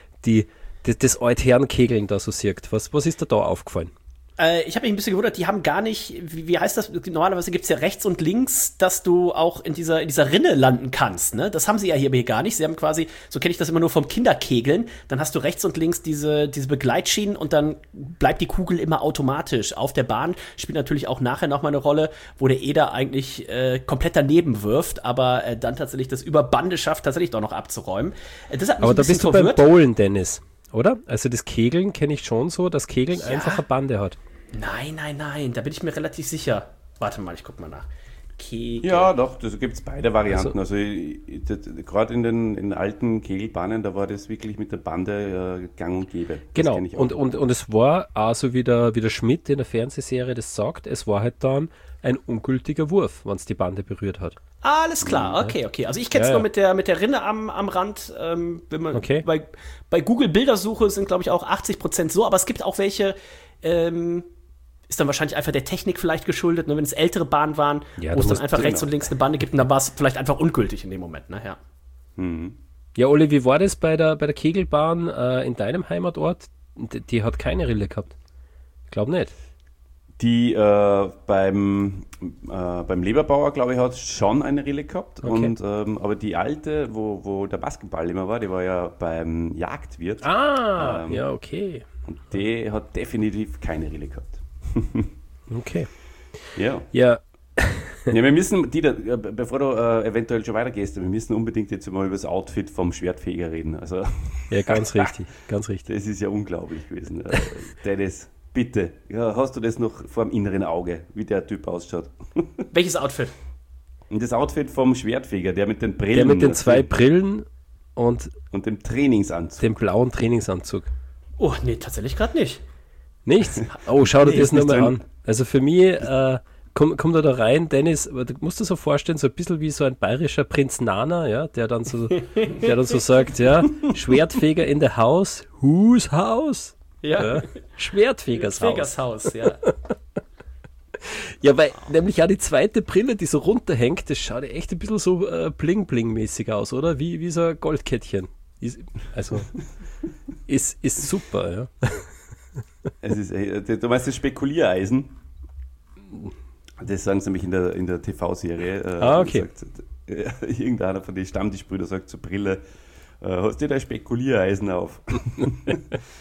das Altherrenkegeln da so sieht. Was ist dir da aufgefallen? Ich habe mich ein bisschen gewundert, die haben gar nicht, wie heißt das? Normalerweise gibt es ja rechts und links, dass du auch in dieser Rinne landen kannst, ne? Das haben sie ja hier gar nicht. Sie haben quasi, so kenne ich das immer nur vom Kinderkegeln, dann hast du rechts und links diese Begleitschienen und dann bleibt die Kugel immer automatisch auf der Bahn. Spielt natürlich auch nachher nochmal eine Rolle, wo der Eder eigentlich komplett daneben wirft, aber dann tatsächlich das über Bande schafft, tatsächlich doch noch abzuräumen. Das hat mich aber ein da bisschen bist du verwirrt. beim Bowlen, Dennis, oder? Also das Kegeln kenne ich schon so, dass Kegeln einfach eine Bande hat. Nein, da bin ich mir relativ sicher. Warte mal, ich guck mal nach. Kegel. Ja, doch, da gibt es beide Varianten. Also gerade in den alten Kegelbahnen, da war das wirklich mit der Bande gang und gäbe. Das Genau, kenn ich auch. und es war also wie der Schmidt in der Fernsehserie das sagt, es war halt dann ein ungültiger Wurf, wenn es die Bande berührt hat. Alles klar, okay. Also ich kenne es nur mit der Rinne am Rand. Wenn man bei Google Bildersuche sind, glaube ich, auch 80% so, aber es gibt auch welche, ist dann wahrscheinlich einfach der Technik vielleicht geschuldet, ne, wenn es ältere Bahnen waren, wo es dann einfach rechts und links eine Bande gibt und dann war es vielleicht einfach ungültig in dem Moment. Ne? Ja. Ja, Olli, wie war das bei der Kegelbahn in deinem Heimatort? Die hat keine Rille gehabt. Ich glaube nicht. Die beim Leberbauer, glaube ich, hat schon eine Rille gehabt. Okay. Aber die alte, wo der Basketball immer war, die war ja beim Jagdwirt. Ja, okay. Und die hat definitiv keine Rille gehabt. Okay. Ja. Ja, Wir müssen, bevor du eventuell schon weitergehst, wir müssen unbedingt jetzt mal über das Outfit vom Schwertfeger reden. Also, ja, ganz richtig, ganz richtig. das ist ja unglaublich gewesen. Dennis, bitte, hast du das noch vor dem inneren Auge, wie der Typ ausschaut? Welches Outfit? Und das Outfit vom Schwertfeger, der mit den Brillen. Der mit den 2 Brillen und dem Trainingsanzug. dem blauen Trainingsanzug. Oh, nee, tatsächlich gerade nicht. Nichts? Oh, schau dir Nee, das ist nicht nochmal drin. an. Also für mich, kommt da rein, Dennis, du musst dir so vorstellen, so ein bisschen wie so ein bayerischer Prinz Nana, ja, der dann so sagt, ja, Schwertfeger in the house, whose house? Ja. Schwertfegers Haus. Vegas Haus, ja. Ja, weil nämlich auch die zweite Brille, die so runterhängt, das schaut ja echt ein bisschen so Bling-Bling-mäßig aus, oder? Wie so ein Goldkettchen. Ist super, ja. Es ist, du meinst das Spekuliereisen? Das sagen sie nämlich in der TV-Serie. Okay. Irgendeiner von den Stammtischbrüdern sagt zur Brille, hast du da Spekuliereisen auf?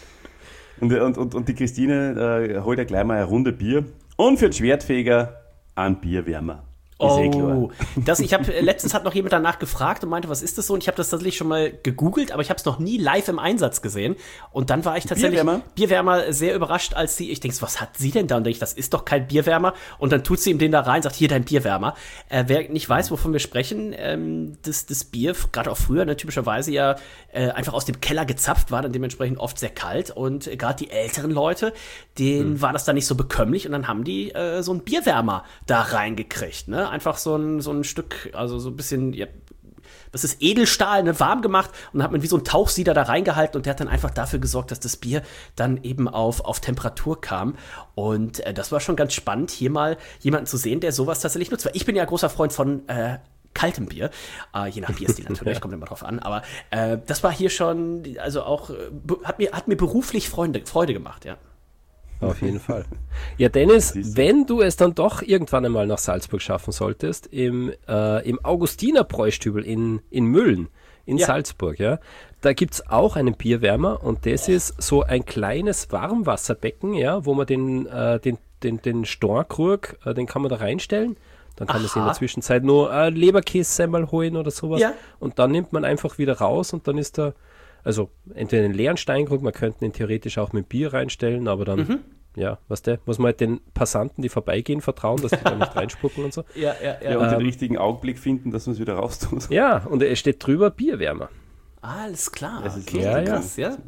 und die Christine holt ja gleich mal eine Runde Bier. Und für den Schwertfeger Ein Bierwärmer. Ist eh klar. Oh, letztens hat noch jemand danach gefragt und meinte, was ist das so? Und ich habe das tatsächlich schon mal gegoogelt, aber ich habe es noch nie live im Einsatz gesehen. Und dann war ich tatsächlich Bierwärmer sehr überrascht, als ich denke, was hat sie denn da? Und denke ich, das ist doch kein Bierwärmer. Und dann tut sie ihm den da rein, sagt, hier dein Bierwärmer. Wer nicht weiß, wovon wir sprechen, das Bier, gerade auch früher, typischerweise ja einfach aus dem Keller gezapft war, dann dementsprechend oft sehr kalt. Und gerade die älteren Leute, denen war das dann nicht so bekömmlich. Und dann haben die so einen Bierwärmer da reingekriegt, ne? Einfach so ein Stück, also so ein bisschen, ja, das ist Edelstahl, warm gemacht und dann hat man wie so einen Tauchsieder da reingehalten und der hat dann einfach dafür gesorgt, dass das Bier dann eben auf Temperatur kam. Und das war schon ganz spannend, hier mal jemanden zu sehen, der sowas tatsächlich nutzt. Weil ich bin ja großer Freund von kaltem Bier, je nach Bierstil natürlich, kommt immer drauf an, aber das war hier schon, also auch, hat mir beruflich Freude gemacht, ja. Auf jeden Fall. Ja, Dennis, wenn du es dann doch irgendwann einmal nach Salzburg schaffen solltest, im Augustiner-Bräustübel in Mülln, in Salzburg, ja, da gibt es auch einen Bierwärmer und das ist so ein kleines Warmwasserbecken, ja, wo man den Storkrug, den kann man da reinstellen. Dann kann man sich in der Zwischenzeit nur Leberkässemmel holen oder sowas. Ja. Und dann nimmt man einfach wieder raus und dann ist da, also entweder einen leeren Steinkrug, man könnte ihn theoretisch auch mit Bier reinstellen, aber dann, muss man halt den Passanten, die vorbeigehen, vertrauen, dass die da nicht reinspucken und so. Ja, und den richtigen Augenblick finden, dass man es wieder raustut. Ja, und es steht drüber Bierwärmer. Alles klar. Das ist krass, ja.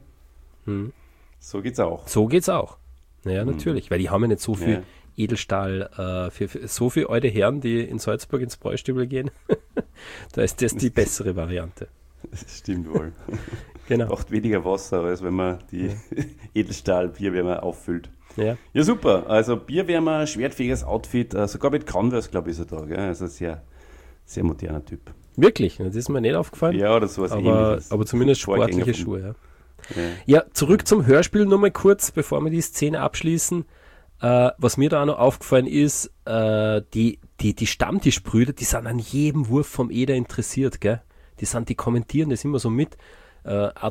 So geht's auch. So geht's auch. Naja, natürlich, weil die haben ja nicht so viel Edelstahl für so viele alte Herren, die in Salzburg ins Bräustübel gehen. Da ist das die bessere Variante. Das stimmt wohl. Genau. Braucht weniger Wasser, als wenn man die Edelstahl-Bierwärmer auffüllt. Ja. Ja, super. Also Bierwärmer, schwertfähiges Outfit, sogar mit Converse, glaube ich, ist er da. Gell? Also sehr, sehr moderner Typ. Wirklich? Das ist mir nicht aufgefallen. Ja, oder sowas Ähnliches. Aber zumindest sportliche Schuhe. Ja, zurück zum Hörspiel nochmal kurz, bevor wir die Szene abschließen. Was mir da auch noch aufgefallen ist, die Stammtischbrüder, die sind an jedem Wurf vom Eder interessiert, gell? Die kommentieren das immer so mit. Auch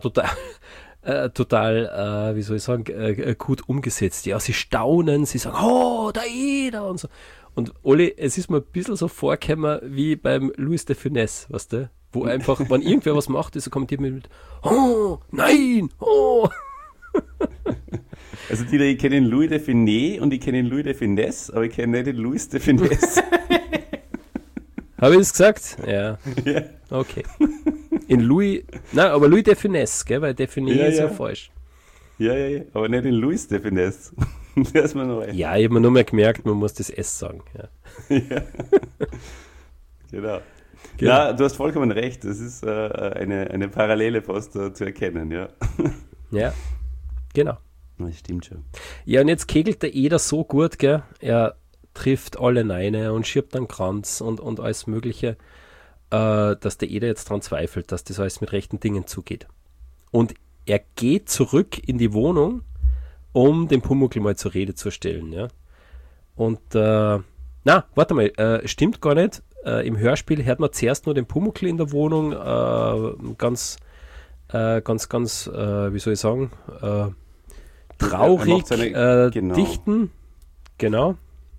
total, wie soll ich sagen, gut umgesetzt. Ja, sie staunen, sie sagen, oh, der Eder und so. Und Olli, es ist mir ein bisschen so vorgekommen wie beim Louis de Funès, weißt du? Wo einfach, wenn irgendwer was macht, ist, so kommentiert mit, oh, nein, oh. Also ich kenne den Louis de Funès und ich kenne den Louis de Funès, aber ich kenne nicht den Louis de Funès. Habe ich es gesagt? Ja. Okay. Aber Louis de Funès, gell? Weil de Funès ist ja falsch. Ja, aber nicht den Louis de Funès. Der ist mir neu. Ja, ich habe mir nur mal gemerkt, man muss das S sagen. Ja. Genau. Ja, du hast vollkommen recht. Das ist eine Parallele fast zu erkennen, ja. Ja, genau. Das stimmt schon. Ja, und jetzt kegelt der Eder so gut, gell? Er trifft alle Neine und schiebt einen Kranz und alles Mögliche, dass der Eder jetzt daran zweifelt, dass das alles mit rechten Dingen zugeht. Und er geht zurück in die Wohnung, um den Pumuckl mal zur Rede zu stellen. Ja? Und, warte mal, stimmt gar nicht. Im Hörspiel hört man zuerst nur den Pumuckl in der Wohnung, ganz, wie soll ich sagen, traurig dichten. Genau.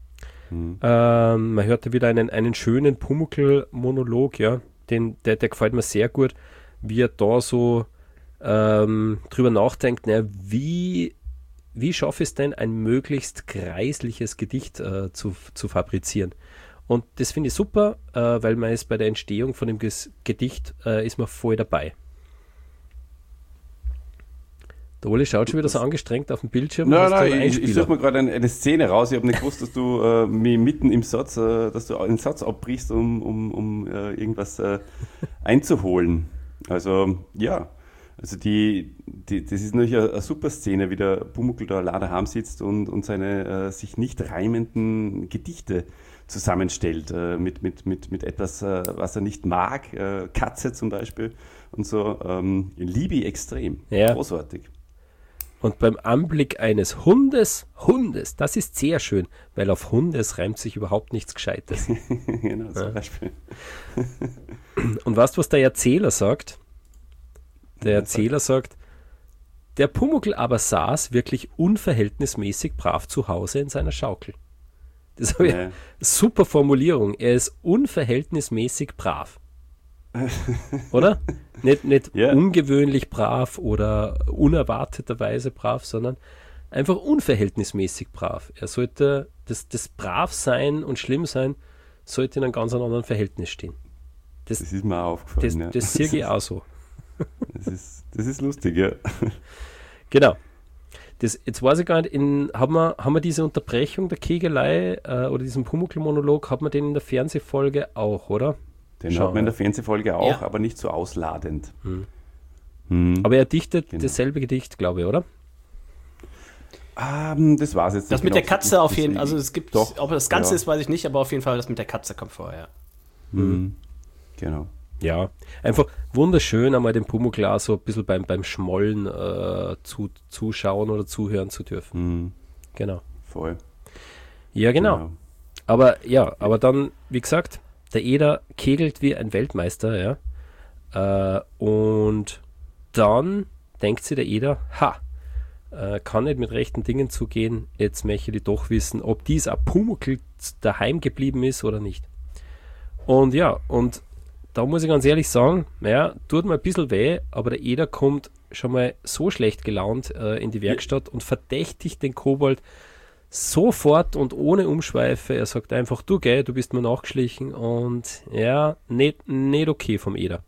Man hörte wieder einen schönen Pumuckl-Monolog, ja, der gefällt mir sehr gut, wie er da so drüber nachdenkt, wie schaffe ich es denn, ein möglichst kreisliches Gedicht zu fabrizieren. Und das finde ich super, weil man ist bei der Entstehung von dem Gedicht ist man voll dabei. Der Oli schaut schon wieder so angestrengt auf dem Bildschirm. Nein, ich suche mir gerade eine Szene raus. Ich habe nicht gewusst, dass du mich mitten im Satz, dass du einen Satz abbrichst, um irgendwas einzuholen. Also, ja. Also das ist natürlich eine super Szene, wie der Pumuckl da allein daheim sitzt und seine sich nicht reimenden Gedichte zusammenstellt mit etwas, was er nicht mag. Katze zum Beispiel und so. Liebe ich extrem. Ja. Großartig. Und beim Anblick eines Hundes, das ist sehr schön, weil auf Hundes reimt sich überhaupt nichts Gescheites. Genau, zum Beispiel. Und weißt du, was der Erzähler sagt? Der Erzähler sagt, der Pumuckl aber saß wirklich unverhältnismäßig brav zu Hause in seiner Schaukel. Das habe ich, super Formulierung. Er ist unverhältnismäßig brav. Oder? Nicht ungewöhnlich brav oder unerwarteterweise brav, sondern einfach unverhältnismäßig brav. Er sollte, das Bravsein und Schlimmsein sollte in einem ganz anderen Verhältnis stehen. Das ist mir auch aufgefallen. Das sehe ich auch so. Das ist lustig, ja. Genau. Jetzt weiß ich gar nicht, haben wir diese Unterbrechung der Kegelei oder diesen Pumuckl-Monolog, hat man den in der Fernsehfolge auch, oder? Den hat man in der Fernsehfolge auch, aber nicht so ausladend. Aber er dichtet dasselbe Gedicht, glaube ich, oder? Das war es jetzt nicht. Das mit der Katze auf jeden Fall, also es gibt, Doch, ob das Ganze ist, weiß ich nicht, aber auf jeden Fall das mit der Katze kommt vorher. Genau. Ja, einfach wunderschön, einmal den Pumuckl so ein bisschen beim Schmollen zuschauen oder zuhören zu dürfen. Genau. Voll. Ja, genau. Aber dann, wie gesagt, der Eder kegelt wie ein Weltmeister, ja. Und dann denkt sich der Eder, kann nicht mit rechten Dingen zugehen, jetzt möchte ich doch wissen, ob dieser Pumuckl daheim geblieben ist oder nicht. Und ja, und da muss ich ganz ehrlich sagen, tut mir ein bisschen weh, aber der Eder kommt schon mal so schlecht gelaunt in die Werkstatt und verdächtigt den Kobold sofort und ohne Umschweife. Er sagt einfach, du bist mir nachgeschlichen und nicht okay vom Eder.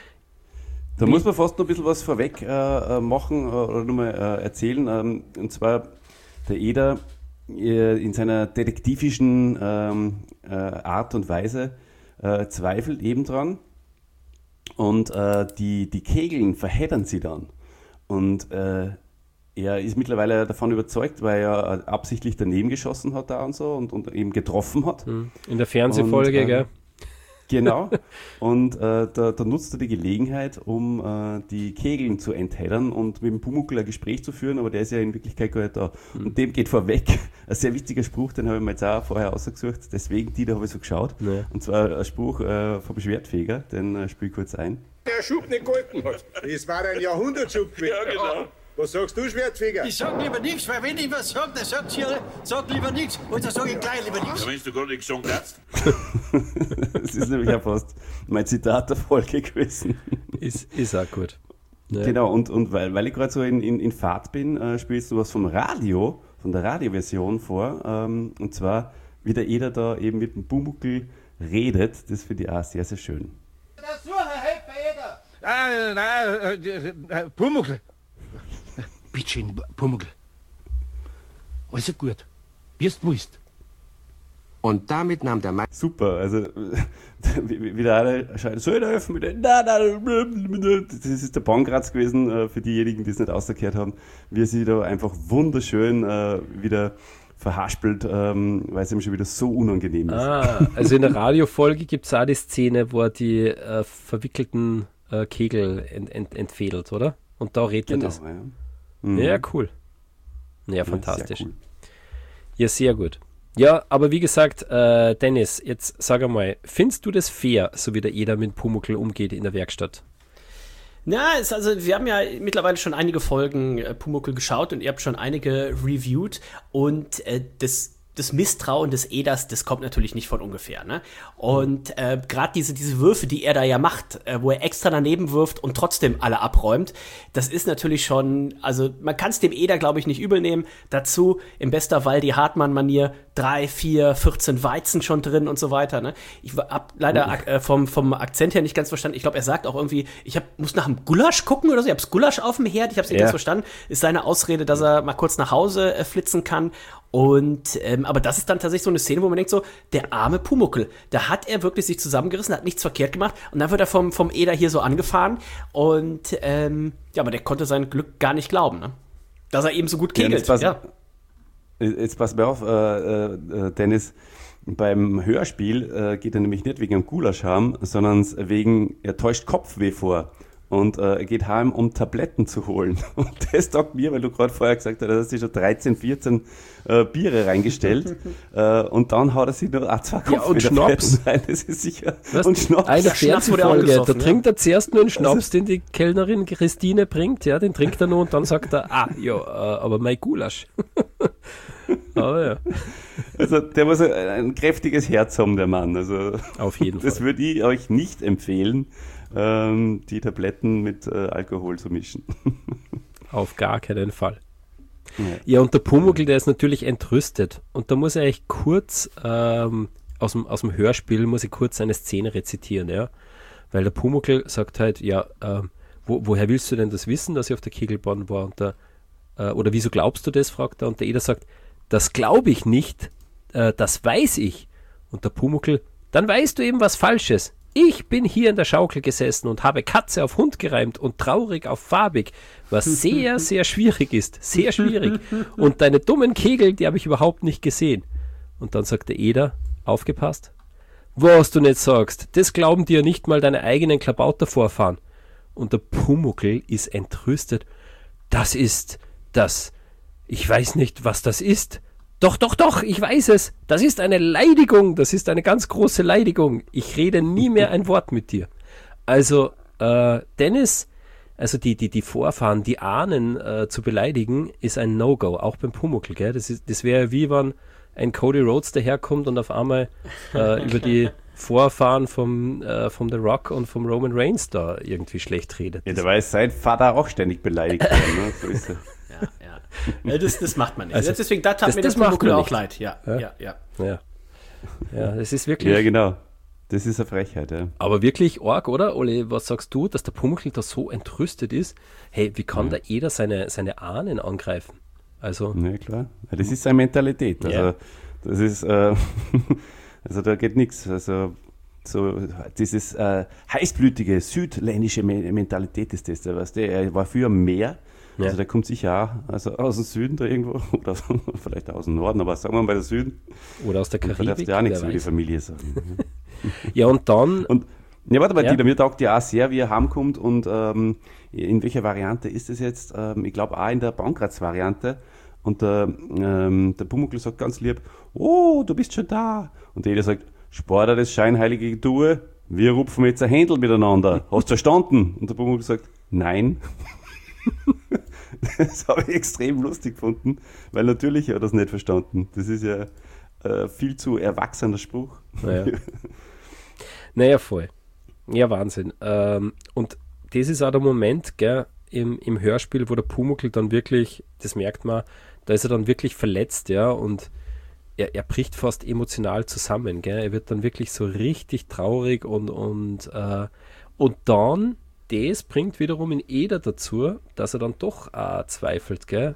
Da muss man fast noch ein bisschen was vorweg machen oder nochmal erzählen. Und zwar der Eder in seiner detektivischen Art und Weise zweifelt eben dran und die Kegeln verheddern sie dann. Und er ist mittlerweile davon überzeugt, weil er absichtlich daneben geschossen hat da und so und eben getroffen hat. In der Fernsehfolge, gell? Genau. Und da nutzt er die Gelegenheit, um die Kegeln zu entheddern und mit dem Pumuckl ein Gespräch zu führen, aber der ist ja in Wirklichkeit gar nicht da. Und dem geht vorweg ein sehr wichtiger Spruch, den habe ich mir jetzt auch vorher ausgesucht, deswegen da habe ich so geschaut. Ja. Und zwar ein Spruch vom Schwertfeger, den spiele ich kurz ein. Der Schub nicht gehalten hat. Das war ein Jahrhundertschub gewesen. Ja, genau. Was sagst du, Schwertfeger? Ich sag lieber nichts, weil wenn ich was sag, dann sagt sie, sag lieber nichts. Und dann sag ich gleich lieber nichts. Ja, wenn du gar nichts gesagt hast. Das ist nämlich ja fast mein Zitat der Folge gewesen. Ist auch gut. Ja. Genau, und weil ich gerade so in Fahrt bin, spielst du was vom Radio, von der Radioversion vor. Und zwar, wie der Eder da eben mit dem Pumuckl redet. Das finde ich auch sehr, sehr schön. Das Suche hält bei Eder. Pumuckl. Bitteschön, Pumuckl. Also gut, wie du willst. Und damit nahm der Mann... Super, also wie der eine schreit, soll ich da helfen? Das ist der Pankratz gewesen, für diejenigen, die es nicht ausgekehrt haben, wie er sich da einfach wunderschön wieder verhaspelt, weil es ihm schon wieder so unangenehm ist. Also in der Radiofolge gibt es auch die Szene, wo er die verwickelten Kegel entfädelt, oder? Und da redet er das. Ja. Ja, cool. Ja, fantastisch. Sehr cool. Ja, sehr gut. Ja, aber wie gesagt, Dennis, jetzt sag einmal, findest du das fair, so wie der Eder mit Pumuckl umgeht in der Werkstatt? Na, also wir haben ja mittlerweile schon einige Folgen Pumuckl geschaut und ihr habt schon einige reviewed und das Misstrauen des Eders, das kommt natürlich nicht von ungefähr, ne? Und gerade diese Würfe, die er da ja macht, wo er extra daneben wirft und trotzdem alle abräumt, das ist natürlich schon, also man kann es dem Eder, glaube ich, nicht übel nehmen. Dazu im bester Waldi-Hartmann-Manier 3, 4, 14 Weizen schon drin und so weiter, ne? Ich hab leider vom Akzent her nicht ganz verstanden. Ich glaube, er sagt auch irgendwie, muss nach dem Gulasch gucken oder so. Ich hab's Gulasch auf dem Herd, ich hab's nicht ganz verstanden. Ist seine Ausrede, dass er mal kurz nach Hause flitzen kann. Und aber das ist dann tatsächlich so eine Szene, wo man denkt so, der arme Pumuckl, da hat er wirklich sich zusammengerissen, hat nichts verkehrt gemacht und dann wird er vom Eder hier so angefahren und aber der konnte sein Glück gar nicht glauben, ne? Dass er eben so gut kegelt. Jetzt pass mir auf, Dennis, beim Hörspiel geht er nämlich nicht wegen einem Gulasch haben, sondern er täuscht Kopfweh vor. Und er geht heim, um Tabletten zu holen. Und das taugt mir, weil du gerade vorher gesagt hast, dass er schon 13, 14 Biere reingestellt. Und dann haut er sich noch zwei Kopftabletten rein. Das ist sicher. Was? Und Schnaps. Eine Fernsehfolge, da trinkt er zuerst nur einen Schnaps, den die Kellnerin Christine bringt. Ja, den trinkt er nur und dann sagt er, aber mein Gulasch. Aber ja. Also der muss ein kräftiges Herz haben, der Mann. Also Auf jeden das Fall. würde ich euch nicht empfehlen, die Tabletten mit Alkohol zu mischen. Auf gar keinen Fall. Ja, und der Pumuckl, der ist natürlich entrüstet. Und da muss er eigentlich kurz, aus dem Hörspiel, muss ich kurz eine Szene rezitieren, ja. Weil der Pumuckl sagt halt, ja, woher willst du denn das wissen, dass ich auf der Kegelbahn war? Und oder wieso glaubst du das, fragt er. Und der Eder sagt, das glaube ich nicht, das weiß ich. Und der Pumuckl, dann weißt du eben was Falsches. Ich bin hier in der Schaukel gesessen und habe Katze auf Hund gereimt und traurig auf farbig, was sehr, sehr schwierig ist. Sehr schwierig. Und deine dummen Kegel, die habe ich überhaupt nicht gesehen. Und dann sagt der Eder, aufgepasst, was du nicht sagst, das glauben dir nicht mal deine eigenen Klabautervorfahren. Und der Pumuckl ist entrüstet. Das ist das. Ich weiß nicht, was das ist. Doch, ich weiß es. Das ist eine Leidigung. Das ist eine ganz große Leidigung. Ich rede nie mehr ein Wort mit dir. Also, Dennis, also die Vorfahren, die Ahnen zu beleidigen, ist ein No-Go, auch beim Pumuckl, gell? Das wäre wie wenn ein Cody Rhodes daherkommt und auf einmal über die Vorfahren vom The Rock und vom Roman Reigns da irgendwie schlecht redet. Ja, da war sein Vater auch ständig beleidigt worden, ne? So ist er. Ja. Das macht man nicht. Also, Deswegen, da tat mir das macht Pumuckl man auch nicht. leid. Ja. Ja, das ist wirklich... Ja, genau. Das ist eine Frechheit, ja. Aber wirklich arg, oder? Ole, was sagst du, dass der Pumuckl da so entrüstet ist? Hey, wie kann der Eder seine Ahnen angreifen? Also... Ja, klar. Ja, das ist seine Mentalität. Also, Ja. das ist... also, da geht nichts. Also, so dieses heißblütige, südländische Mentalität ist das. Weißt du? Er war früher am Meer. Ja. Also, der kommt sicher auch aus dem Süden da irgendwo. Oder vielleicht aus dem Norden, aber sagen wir mal der Süden. Oder aus der Da Karibik. darfst du ja auch nichts wer über die weiß. Familie sagen. Ja, und dann... Und ja, warte mal, Ja. Dieter, mir taugt ja auch sehr, wie er heimkommt und in welcher Variante ist es jetzt? Ich glaube auch in der Baumkratz-Variante. Und der Pumuckl sagt ganz lieb, oh, du bist schon da. Und der Eder sagt, spar dir das scheinheilige Getue, wir rupfen jetzt ein Händel miteinander. Hast du verstanden? Und der Pumuckl sagt, nein. Das habe ich extrem lustig gefunden, weil natürlich hat er das nicht verstanden. Das ist ja viel zu erwachsener Spruch. Naja, voll. Ja, Wahnsinn. Und das ist auch der Moment, gell, im Hörspiel, wo der Pumuckl dann wirklich, das merkt man, da ist er dann wirklich verletzt, ja, und er bricht fast emotional zusammen, gell. Er wird dann wirklich so richtig traurig und dann, das bringt wiederum in Eder dazu, dass er dann doch zweifelt, gell.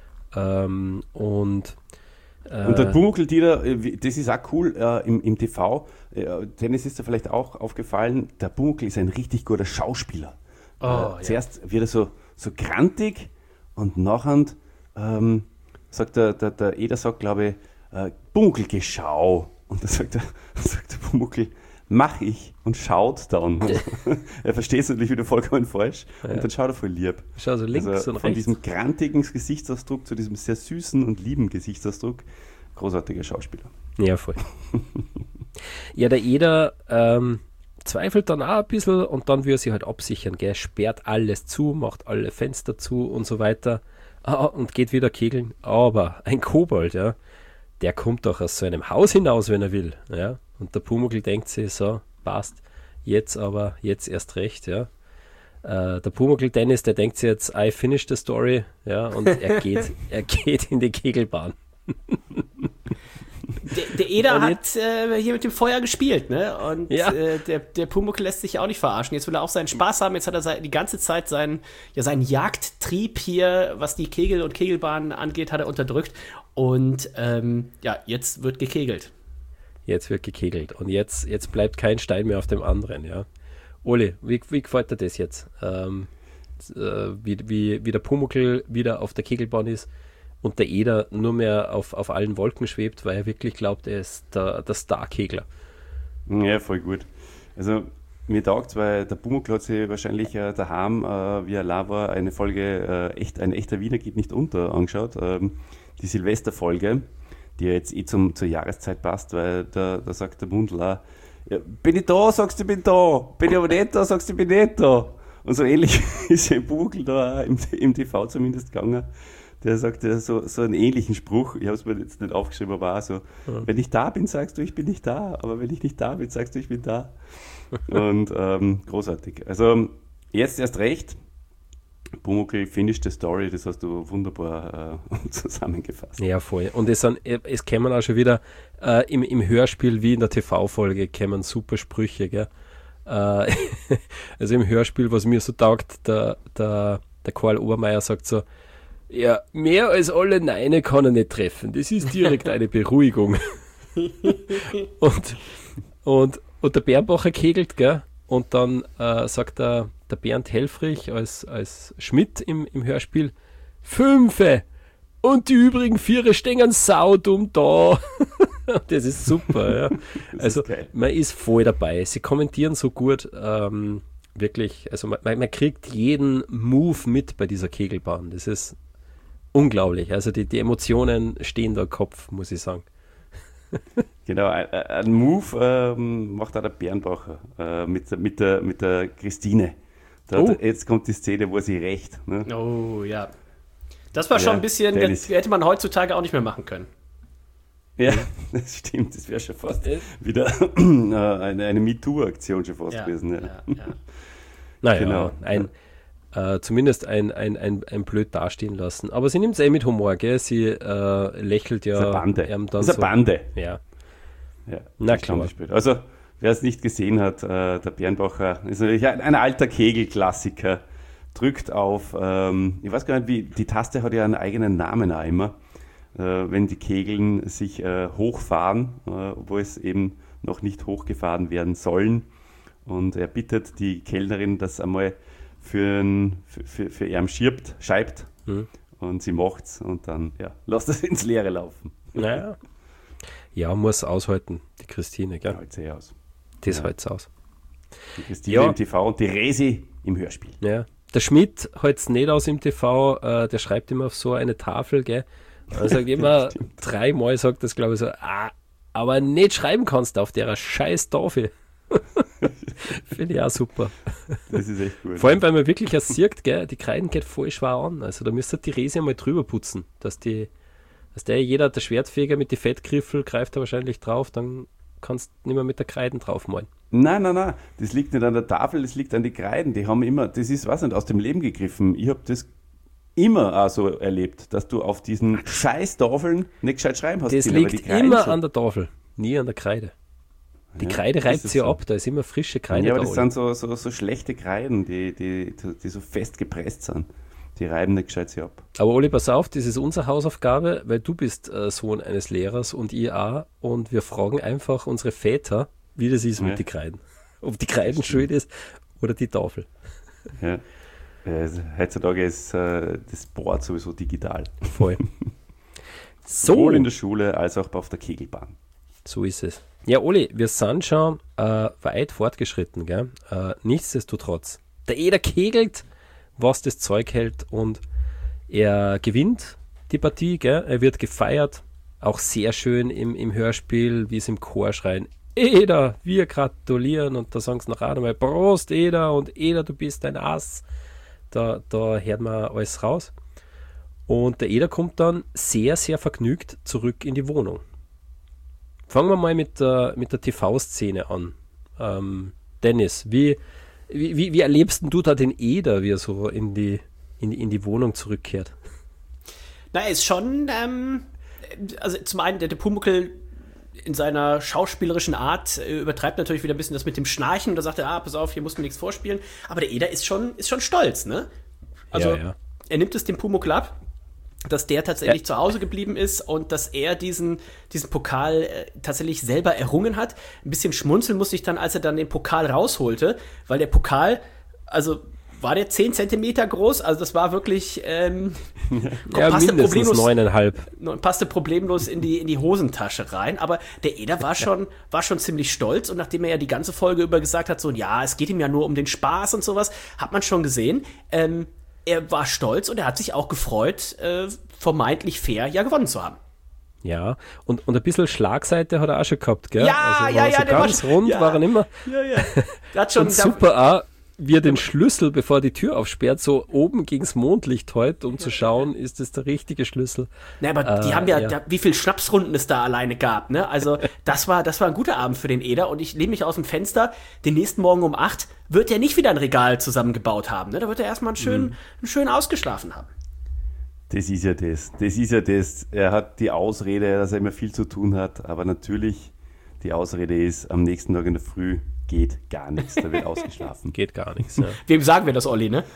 Und der Pumuckl, das ist auch cool im TV. Dennis ist ja vielleicht auch aufgefallen, der Pumuckl ist ein richtig guter Schauspieler. Zuerst wird er so grantig und nachher sagt der Eder, sagt, glaube ich, Pumuckl, geh schau. Und dann sagt der Pumuckl, mach ich und schaut dann. Er versteht es natürlich wieder vollkommen falsch und dann schaut er voll lieb. schau so links Also und von rechts. diesem grantigen Gesichtsausdruck zu diesem sehr süßen und lieben Gesichtsausdruck, großartiger Schauspieler. Ja, voll. Ja, der Eder zweifelt dann auch ein bisschen und dann will er sich halt absichern, gell? Sperrt alles zu, macht alle Fenster zu und so weiter und geht wieder kegeln. Aber ein Kobold, ja, der kommt doch aus so einem Haus hinaus, wenn er will. Ja? Und der Pumuckl denkt sich so, passt, jetzt erst recht, ja. Der Pumuckl Dennis, der denkt sich jetzt, I finished the story, ja, und er geht in die Kegelbahn. Der Eder Und hat hier mit dem Feuer gespielt, ne? Und Ja. der Pumuckl lässt sich ja auch nicht verarschen. Jetzt will er auch seinen Spaß haben. Jetzt hat er die ganze Zeit seinen Jagdtrieb hier, was die Kegel und Kegelbahnen angeht, hat er unterdrückt. Und jetzt wird gekegelt. Jetzt wird gekegelt und jetzt bleibt kein Stein mehr auf dem anderen, ja. Oli, wie gefällt dir das jetzt? Wie der Pumuckl wieder auf der Kegelbahn ist und der Eder nur mehr auf allen Wolken schwebt, weil er wirklich glaubt, er ist der Star-Kegler. Ja, voll gut. Also mir taugt, weil der Pumuckl hat sich wahrscheinlich daheim, wie er allein war, eine Folge ein echter Wiener geht nicht unter angeschaut. Die Silvesterfolge, die ja jetzt zur Jahreszeit passt, weil da sagt der Mundl auch, ja, bin ich da, sagst du, ich bin da. Bin ich aber nicht da, sagst du, ich bin nicht da. Und so ähnlich ist ja im Pumuckl da auch im TV zumindest gegangen. der sagt ja so einen ähnlichen Spruch, ich habe es mir jetzt nicht aufgeschrieben, aber auch so, wenn ich da bin, sagst du, ich bin nicht da, aber wenn ich nicht da bin, sagst du, ich bin da. Und großartig. Also jetzt erst recht, Pumuckl finished the story, das hast du wunderbar zusammengefasst. Ja, voll. Und es kämen auch schon wieder im Hörspiel wie in der TV-Folge kämen super Sprüche, gell? Also im Hörspiel, was mir so taugt, der Karl Obermeier sagt so, ja, mehr als alle Neine kann er nicht treffen. Das ist direkt eine Beruhigung. und der Bernbacher kegelt, gell? Und dann sagt der Bernd Helfrich als Schmidt im Hörspiel, 5 und die übrigen 4 stehen saudumm da. Das ist super, ja. Also man ist voll dabei. Sie kommentieren so gut, wirklich, also man kriegt jeden Move mit bei dieser Kegelbahn. Das ist unglaublich. Also die Emotionen stehen da im Kopf, muss ich sagen. Genau, ein Move macht auch der Bernbacher mit der Christine. Jetzt kommt die Szene, wo sie rächt. Ne? Oh ja. Das war schon ein bisschen, das hätte man heutzutage auch nicht mehr machen können. Ja, das stimmt. Das wäre schon fast wieder eine MeToo-Aktion schon fast gewesen. Ja. Naja, genau. Zumindest ein blöd dastehen lassen. Aber sie nimmt es mit Humor, gell? Sie lächelt ja. Das ist eine Bande. Dann das ist eine Bande. Ja. Na klar. Also, wer es nicht gesehen hat, der Bernbacher ist natürlich ein alter Kegelklassiker. Drückt auf, ich weiß gar nicht, wie, die Taste hat ja einen eigenen Namen auch immer, wenn die Kegeln sich hochfahren, obwohl es eben noch nicht hochgefahren werden sollen. Und er bittet die Kellnerin, dass einmal für ihn scheibt. Und sie macht's und dann lasst es ins Leere laufen. Naja. Ja, muss aushalten, die Christine, gell? Hält sie aus. Das hält sie aus. Die Christine im TV und die Resi im Hörspiel. Ja. Der Schmidt hält es nicht aus im TV, der schreibt immer auf so eine Tafel, gell? Er sagt immer 3-mal, sagt das, glaube ich, so, aber nicht schreiben kannst du auf der scheiß Tafel. Finde ich auch super. Das ist echt gut. Vor allem, weil man wirklich erst sieht, gell, die Kreiden geht voll schwer an. Also da müsste die Resi mal drüber putzen, dass der Schwertfeger mit den Fettgriffel greift da wahrscheinlich drauf, dann kannst du nicht mehr mit der Kreiden draufmalen. Nein, das liegt nicht an der Tafel, das liegt an die Kreiden. Die haben immer, das ist, weiß nicht, aus dem Leben gegriffen. Ich habe das immer auch so erlebt, dass du auf diesen scheiß Tafeln nicht gescheit schreiben hast. Das liegt immer an der Tafel, nie an der Kreide. Die Kreide reibt sich ab, da ist immer frische Kreide da. Ja, aber da. das sind so schlechte Kreiden, die so fest gepresst sind. Die reiben nicht gescheit sich ab. Aber Oli, pass auf, das ist unsere Hausaufgabe, weil du bist Sohn eines Lehrers und ich auch. Und wir fragen einfach unsere Väter, wie das ist mit den Kreiden. Ob die Kreiden schuld ist oder die Tafel. Ja. Heutzutage ist das Board sowieso digital. Voll. Sowohl in der Schule als auch auf der Kegelbahn. So ist es. Ja, Oli, wir sind schon weit fortgeschritten, gell? Nichtsdestotrotz. Der Eder kegelt, was das Zeug hält, und er gewinnt die Partie, gell? Er wird gefeiert, auch sehr schön im Hörspiel, wie es im Chor schreien, Eder, wir gratulieren, und da sagen sie noch einmal, Prost Eder, und Eder, du bist ein Ass. Da hört man alles raus. Und der Eder kommt dann sehr, sehr vergnügt zurück in die Wohnung. Fangen wir mal mit der TV-Szene an. Dennis, wie erlebst du da den Eder, wie er so in die Wohnung zurückkehrt? Na, er ist schon, also zum einen, der Pumuckl in seiner schauspielerischen Art übertreibt natürlich wieder ein bisschen das mit dem Schnarchen, und da sagt er, pass auf, hier musst du nichts vorspielen. Aber der Eder ist schon stolz, ne? Also, er nimmt es dem Pumuckl ab, dass der tatsächlich zu Hause geblieben ist und dass er diesen Pokal tatsächlich selber errungen hat. Ein bisschen schmunzeln musste ich dann, als er dann den Pokal rausholte, weil der Pokal, also war der 10 Zentimeter groß, also das war wirklich passte mindestens 9,5. Passte problemlos in die Hosentasche rein, aber der Eder war schon ziemlich stolz, und nachdem er ja die ganze Folge über gesagt hat, so, ja, es geht ihm ja nur um den Spaß und sowas, hat man schon gesehen, er war stolz, und er hat sich auch gefreut, vermeintlich fair ja gewonnen zu haben. Ja, und ein bisschen Schlagseite hat er auch schon gehabt, gell? Ja, also der ganz rund war er immer. Ja. Der hat schon und super auch, wie er den Schlüssel, bevor er die Tür aufsperrt, so oben gegens Mondlicht hält, um zu schauen, ist das der richtige Schlüssel. Na, aber die haben wie viel Schnapsrunden es da alleine gab, ne? Also, das war ein guter Abend für den Eder und ich lehne mich aus dem Fenster. Den nächsten Morgen um 8 wird er nicht wieder ein Regal zusammengebaut haben, ne? Da wird er erstmal schön ausgeschlafen haben. Das ist ja das. Er hat die Ausrede, dass er immer viel zu tun hat, aber natürlich, die Ausrede ist, am nächsten Tag in der Früh geht gar nichts, da wird ausgeschlafen. Geht gar nichts, ja. Wem sagen wir das, Olli, ne?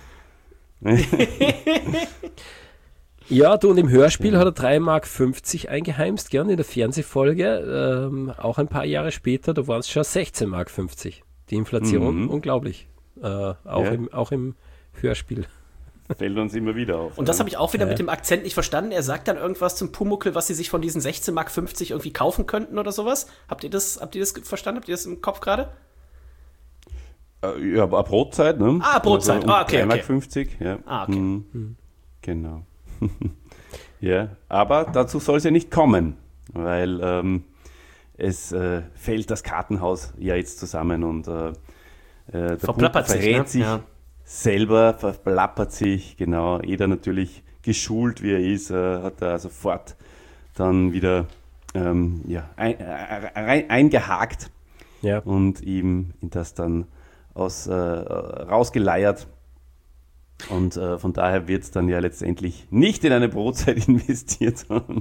Ja, du, und im Hörspiel hat er 3,50 Mark eingeheimst, gern in der Fernsehfolge, auch ein paar Jahre später, da waren es schon 16,50 Mark. Die Inflation, unglaublich. Auch im Hörspiel. Fällt uns immer wieder auf. Und das habe ich auch wieder mit dem Akzent nicht verstanden. Er sagt dann irgendwas zum Pumuckl, was sie sich von diesen 16,50 Mark irgendwie kaufen könnten oder sowas. Habt ihr das verstanden? Habt ihr das im Kopf gerade? Ja, aber Brotzeit, ne? Brotzeit. Also Okay. 3,50 Mark, ja. Okay. Genau. Ja, aber dazu soll es ja nicht kommen, weil es fällt das Kartenhaus ja jetzt zusammen und der verplappert verrät sich ja. Selber, verplappert sich, genau. Eder natürlich geschult, wie er ist, hat er sofort dann wieder eingehakt und ihm das dann rausgeleiert. Und von daher wird es dann ja letztendlich nicht in eine Brotzeit investiert, sondern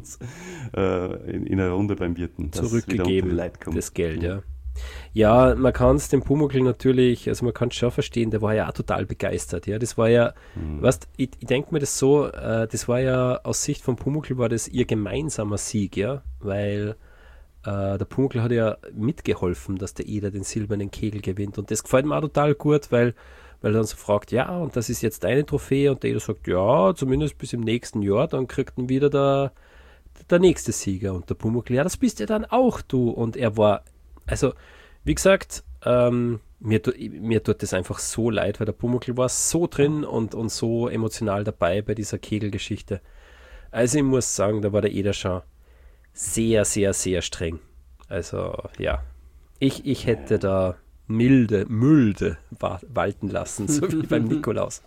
in eine Runde beim Wirten. Zurückgegeben, das Geld, ja. Ja, man kann es dem Pumuckl natürlich, also man kann es schon verstehen, der war ja auch total begeistert, ja, das war ja, weißt, ich denke mir das so, das war ja, aus Sicht von Pumuckl war das ihr gemeinsamer Sieg, ja, weil der Pumuckl hat ja mitgeholfen, dass der Eder den silbernen Kegel gewinnt und das gefällt mir auch total gut, weil er dann so fragt, ja, und das ist jetzt deine Trophäe und der Eder sagt, ja, zumindest bis im nächsten Jahr, dann kriegt dann wieder der nächste Sieger und der Pumuckl, ja, das bist ja dann auch du und er war, also, wie gesagt, mir tut das einfach so leid, weil der Pumuckl war so drin und so emotional dabei bei dieser Kegelgeschichte. Also ich muss sagen, da war der Eder schon sehr, sehr, sehr streng. Also, ja, ich hätte da milde walten lassen, so wie beim Nikolaus.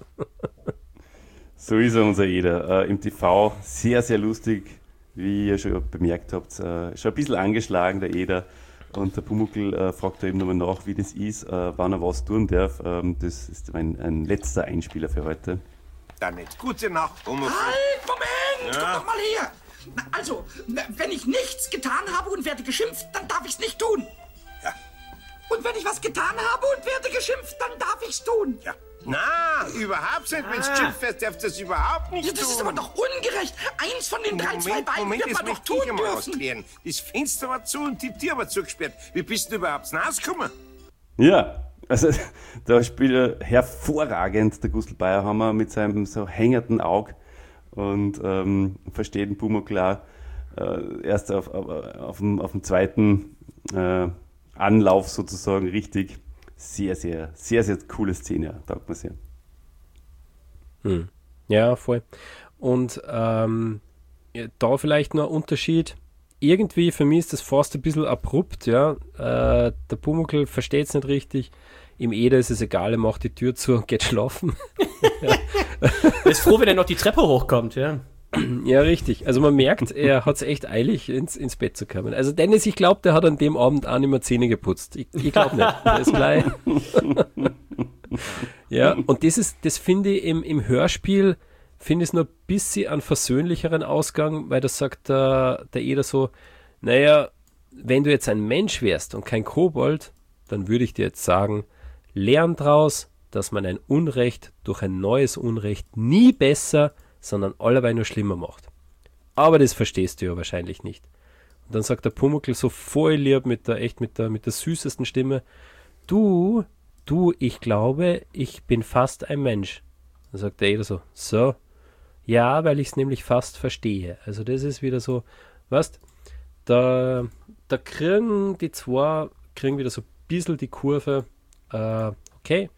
So ist er, unser Eder. Im TV sehr, sehr lustig, wie ihr schon bemerkt habt, schon ein bisschen angeschlagen, der Eder. Und der Pumuckl fragt da eben nochmal nach, wie das ist, wann er was tun darf. Das ist ein letzter Einspieler für heute. Dann nicht. Gute Nacht, Pumuckl. Halt, Moment! Ja. Komm doch mal her! Also, wenn ich nichts getan habe und werde geschimpft, dann darf ich's nicht tun. Ja. Und wenn ich was getan habe und werde geschimpft, dann darf ich's tun. Ja. Na, überhaupt nicht. Wenn's schimpft, darfst du das überhaupt nicht tun. Das ist aber doch ungerecht. Eins von den zwei Beinen wird man doch tun dürfen. Ausklären. Das Fenster war zu und die Tür war zugesperrt. Wie bist du überhaupt rausgekommen? Ja, also da spielt er hervorragend, der Gustl Bayerhammer, mit seinem so hängenden Auge und versteht den Pumuckl auch erst auf dem zweiten Anlauf sozusagen richtig. Sehr, sehr, sehr, sehr coole Szene, taugt mir sehr. Ja, voll. Und da vielleicht noch ein Unterschied. Irgendwie, für mich ist das fast ein bisschen abrupt, ja. Der Pumuckl versteht es nicht richtig. Im Eder ist es egal, er macht die Tür zu und geht schlafen. Er ist froh, wenn er noch die Treppe hochkommt, ja. Ja, richtig. Also man merkt, er hat es echt eilig, ins Bett zu kommen. Also Dennis, ich glaube, der hat an dem Abend auch nicht mehr Zähne geputzt. Ich glaube nicht. Der ist gleich. Ja, und das finde ich im Hörspiel, finde ich es noch ein bisschen einen versöhnlicheren Ausgang, weil das sagt der Eder so, naja, wenn du jetzt ein Mensch wärst und kein Kobold, dann würde ich dir jetzt sagen, lern draus, dass man ein Unrecht durch ein neues Unrecht nie besser, sondern allerweil nur schlimmer macht. Aber das verstehst du ja wahrscheinlich nicht. Und dann sagt der Pumuckl so voll lieb mit der süßesten Stimme, du, ich glaube, ich bin fast ein Mensch. Dann sagt der Eder so, ja, weil ich es nämlich fast verstehe. Also das ist wieder so, weißt, da kriegen die zwei wieder so ein bisschen die Kurve, okay,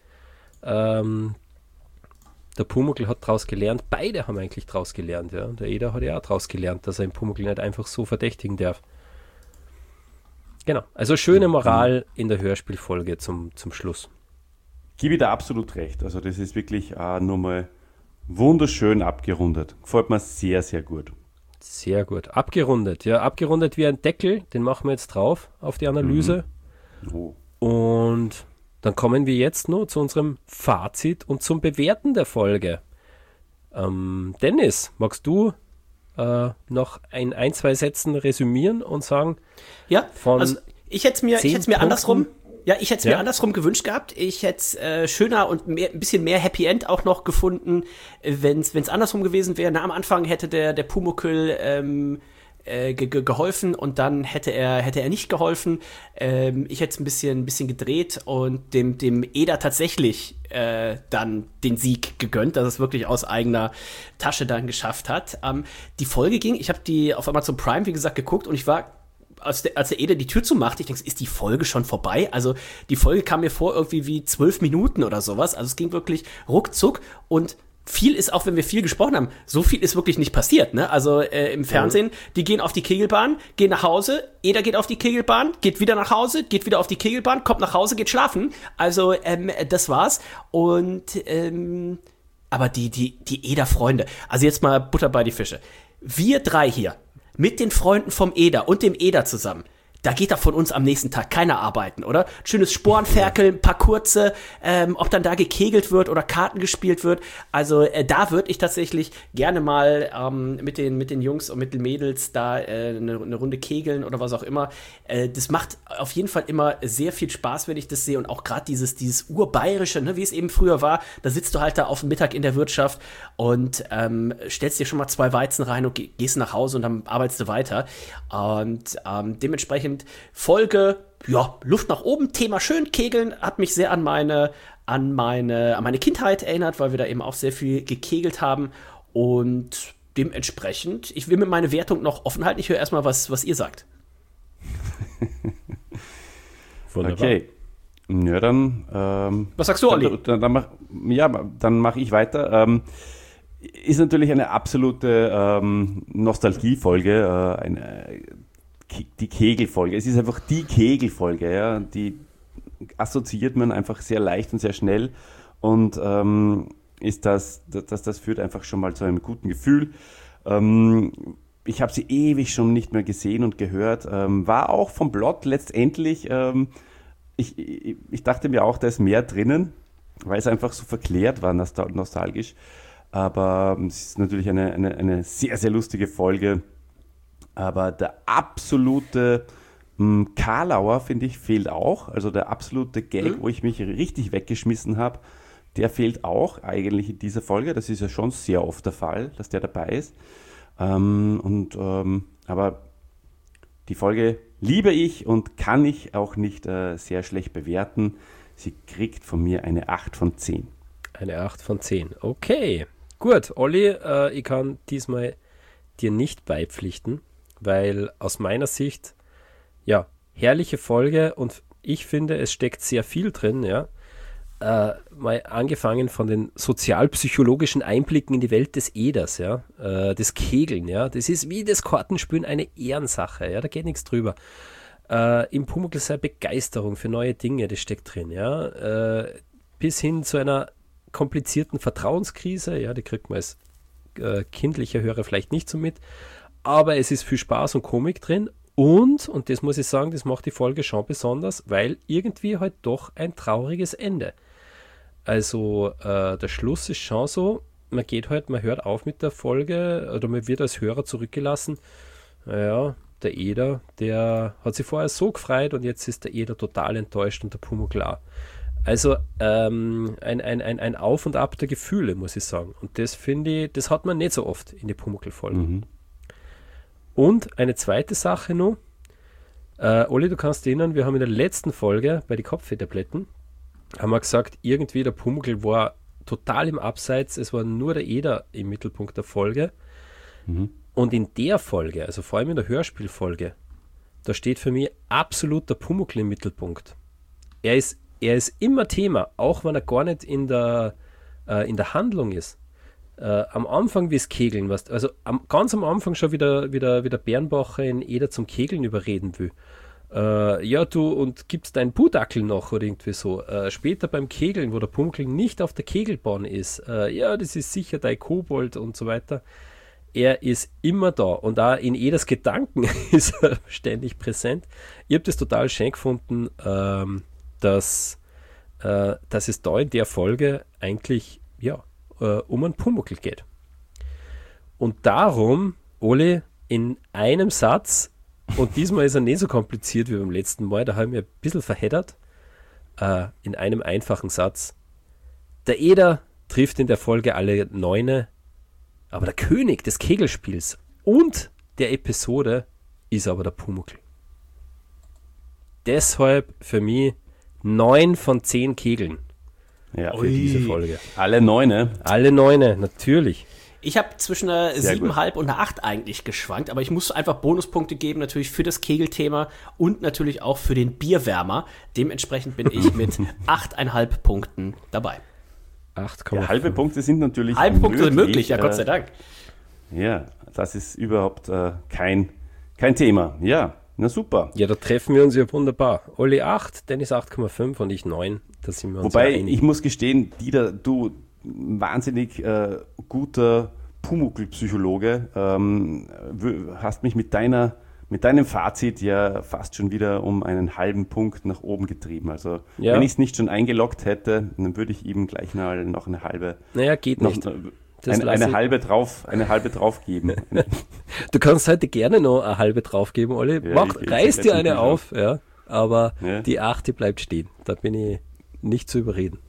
der Pumuckl hat daraus gelernt, beide haben eigentlich daraus gelernt, ja. Der Eder hat ja auch daraus gelernt, dass er den Pumuckl nicht einfach so verdächtigen darf. Genau, also schöne Moral in der Hörspielfolge zum Schluss. gebe ich da absolut recht. Also das ist wirklich nochmal wunderschön abgerundet. Gefällt mir sehr, sehr gut. Sehr gut. Abgerundet. Ja, abgerundet wie ein Deckel. Den machen wir jetzt drauf auf die Analyse. Oh. Und dann kommen wir jetzt noch zu unserem Fazit und zum Bewerten der Folge. Dennis, magst du noch ein, zwei Sätzen resümieren und sagen? Ja, also ich hätte es mir andersrum. Ja, ich hätte es mir andersrum gewünscht gehabt. Ich hätte es schöner und ein bisschen mehr Happy End auch noch gefunden, wenn es andersrum gewesen wäre. Na, am Anfang hätte der Pumuckl geholfen und dann hätte er nicht geholfen. Ich hätte es ein bisschen gedreht und dem Eder tatsächlich dann den Sieg gegönnt, dass es wirklich aus eigener Tasche dann geschafft hat. Die Folge ich habe die auf Amazon Prime, wie gesagt, geguckt und ich war, als der Eder die Tür zumachte, ich denke, ist die Folge schon vorbei? Also die Folge kam mir vor irgendwie wie 12 Minuten oder sowas. Also es ging wirklich ruckzuck und viel ist, auch wenn wir viel gesprochen haben, so viel ist wirklich nicht passiert, ne? Also im Fernsehen, die gehen auf die Kegelbahn, gehen nach Hause, Eder geht auf die Kegelbahn, geht wieder nach Hause, geht wieder auf die Kegelbahn, kommt nach Hause, geht schlafen. Also das war's. Und aber die Eder-Freunde, also jetzt mal Butter bei die Fische. Wir drei hier, mit den Freunden vom Eder und dem Eder zusammen, da geht doch von uns am nächsten Tag keiner arbeiten, oder? Schönes Sporenferkeln, ein paar kurze, ob dann da gekegelt wird oder Karten gespielt wird. Also da würde ich tatsächlich gerne mal mit den Jungs und mit den Mädels da eine Runde kegeln oder was auch immer. Das macht auf jeden Fall immer sehr viel Spaß, wenn ich das sehe. Und auch gerade dieses Urbayerische, ne, wie es eben früher war, da sitzt du halt da auf dem Mittag in der Wirtschaft und stellst dir schon mal 2 Weizen rein und gehst nach Hause und dann arbeitest du weiter. Und dementsprechend Folge, ja, Luft nach oben, Thema schön, Kegeln, hat mich sehr an meine Kindheit erinnert, weil wir da eben auch sehr viel gekegelt haben und dementsprechend, ich will mir meine Wertung noch offen halten, ich höre erstmal, was ihr sagt. Wunderbar. Okay. Ja, dann was sagst du, Olli? Dann mache ich weiter. Ist natürlich eine absolute Nostalgiefolge, die Kegelfolge. Es ist einfach die Kegelfolge, ja, die assoziiert man einfach sehr leicht und sehr schnell und ist das führt einfach schon mal zu einem guten Gefühl. Ich habe sie ewig schon nicht mehr gesehen und gehört, war auch vom Plot letztendlich, ich dachte mir auch, da ist mehr drinnen, weil es einfach so verklärt war, nostalgisch, aber es ist natürlich eine sehr, sehr lustige Folge. Aber der absolute Karlauer, finde ich, fehlt auch. Also der absolute Gag, wo ich mich richtig weggeschmissen habe, der fehlt auch eigentlich in dieser Folge. Das ist ja schon sehr oft der Fall, dass der dabei ist. Aber die Folge liebe ich und kann ich auch nicht sehr schlecht bewerten. Sie kriegt von mir eine 8 von 10. Eine 8 von 10. Okay, gut. Olli, ich kann diesmal dir nicht beipflichten, weil aus meiner Sicht, ja, herrliche Folge und ich finde, es steckt sehr viel drin, ja. Mal angefangen von den sozialpsychologischen Einblicken in die Welt des Eders, ja, des Kegeln, ja. Das ist wie das Kartenspielen eine Ehrensache, ja, da geht nichts drüber. Im Pumuckl seine Begeisterung für neue Dinge, das steckt drin, ja. Bis hin zu einer komplizierten Vertrauenskrise, ja, die kriegt man als kindlicher Hörer vielleicht nicht so mit. Aber es ist viel Spaß und Komik drin und das muss ich sagen, das macht die Folge schon besonders, weil irgendwie halt doch ein trauriges Ende. Also der Schluss ist schon so, man hört auf mit der Folge oder man wird als Hörer zurückgelassen. Naja, der Eder, der hat sich vorher so gefreut und jetzt ist der Eder total enttäuscht und der Pumuckl auch. Also ein Auf und Ab der Gefühle, muss ich sagen. Und das finde ich, das hat man nicht so oft in die Pumuckl-Folgen. Mhm. Und eine zweite Sache noch. Olli, du kannst dich erinnern, wir haben in der letzten Folge bei den Kopfwehtabletten haben wir gesagt, irgendwie der Pumuckl war total im Abseits, es war nur der Eder im Mittelpunkt der Folge. Mhm. Und in der Folge, also vor allem in der Hörspielfolge, da steht für mich absolut der Pumuckl im Mittelpunkt. Er ist immer Thema, auch wenn er gar nicht in der Handlung ist. Am Anfang wie es Kegeln, ganz am Anfang schon wieder Bernbacher in Eder zum Kegeln überreden will. ja, du, und gibt's deinen Pudackel noch oder irgendwie so. Später beim Kegeln, wo der Pumuckl nicht auf der Kegelbahn ist, ja, das ist sicher dein Kobold und so weiter. Er ist immer da und auch in jedes Gedanken ist er ständig präsent. Ich habe das total schön gefunden, dass es da in der Folge eigentlich ja, um einen Pumuckl geht. Und darum, Oli, in einem Satz, und diesmal ist er nicht so kompliziert wie beim letzten Mal, da haben wir ein bisschen verheddert, in einem einfachen Satz. Der Eder trifft in der Folge alle Neune, aber der König des Kegelspiels und der Episode ist aber der Pumuckl. Deshalb für mich 9 von 10 Kegeln für diese Folge. Alle Neune? Alle Neune, natürlich. Ich habe zwischen einer 7,5 und einer 8 eigentlich geschwankt, aber ich muss einfach Bonuspunkte geben, natürlich für das Kegelthema und natürlich auch für den Bierwärmer. Dementsprechend bin ich mit 8,5 Punkten dabei. 8,5. Ja, halbe Punkte sind natürlich halbe Punkte sind möglich, ja, Gott sei Dank. Ja, das ist überhaupt kein Thema. Ja, na super. Ja, da treffen wir uns ja wunderbar. Olli 8, Dennis 8,5 und ich 9. Da sind wir uns Wobei, einig. ich muss gestehen, Dieter, du wahnsinnig guter Pumuckl-Psychologe, hast mich mit deinem Fazit ja fast schon wieder um einen halben Punkt nach oben getrieben. Also ja. Wenn ich es nicht schon eingeloggt hätte, dann würde ich ihm gleich noch eine halbe... Naja, geht nicht. Eine halbe drauf geben. Du kannst heute gerne noch eine halbe drauf geben, Olli. Ja, reiß dir eine auf, ja. Aber ja. Die 8, die bleibt stehen. Da bin ich nicht zu überreden.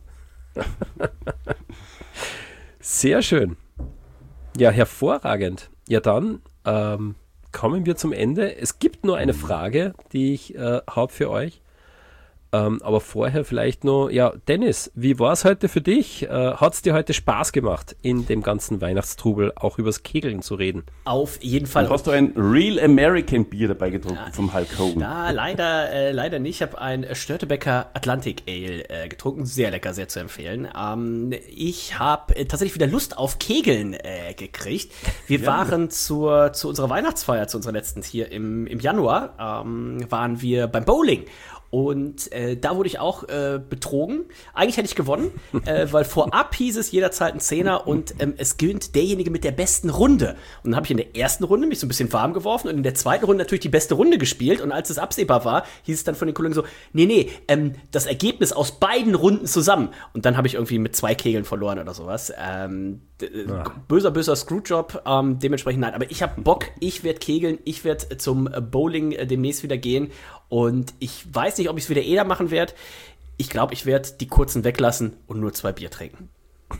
Sehr schön. Ja, hervorragend. Ja, dann kommen wir zum Ende. Es gibt nur eine Frage, die ich habe für euch. Aber vorher vielleicht noch, ja, Dennis, wie war es heute für dich? Hat es dir heute Spaß gemacht, in dem ganzen Weihnachtstrubel auch übers Kegeln zu reden? Auf jeden Fall. Und hast du ein Real American Bier dabei getrunken vom Hulk Hogan? Ja, leider nicht. Ich habe ein Störtebeker Atlantic Ale getrunken. Sehr lecker, sehr zu empfehlen. Ich habe tatsächlich wieder Lust auf Kegeln gekriegt. Wir waren zu unserer Weihnachtsfeier, zu unserer letzten hier im Januar, waren wir beim Bowling. Und da wurde ich auch betrogen. Eigentlich hätte ich gewonnen, weil vorab hieß es, jeder zahlt einen Zehner und es gewinnt derjenige mit der besten Runde. Und dann habe ich in der ersten Runde mich so ein bisschen warm geworfen und in der zweiten Runde natürlich die beste Runde gespielt. Und als es absehbar war, hieß es dann von den Kollegen so, nee, das Ergebnis aus beiden Runden zusammen. Und dann habe ich irgendwie mit 2 Kegeln verloren oder sowas. Böser Screwjob, dementsprechend nein. Aber ich habe Bock, ich werde kegeln, ich werde zum Bowling demnächst wieder gehen. Und ich weiß nicht, ob ich es wieder Eder machen werde. Ich glaube, ich werde die kurzen weglassen und nur 2 Bier trinken.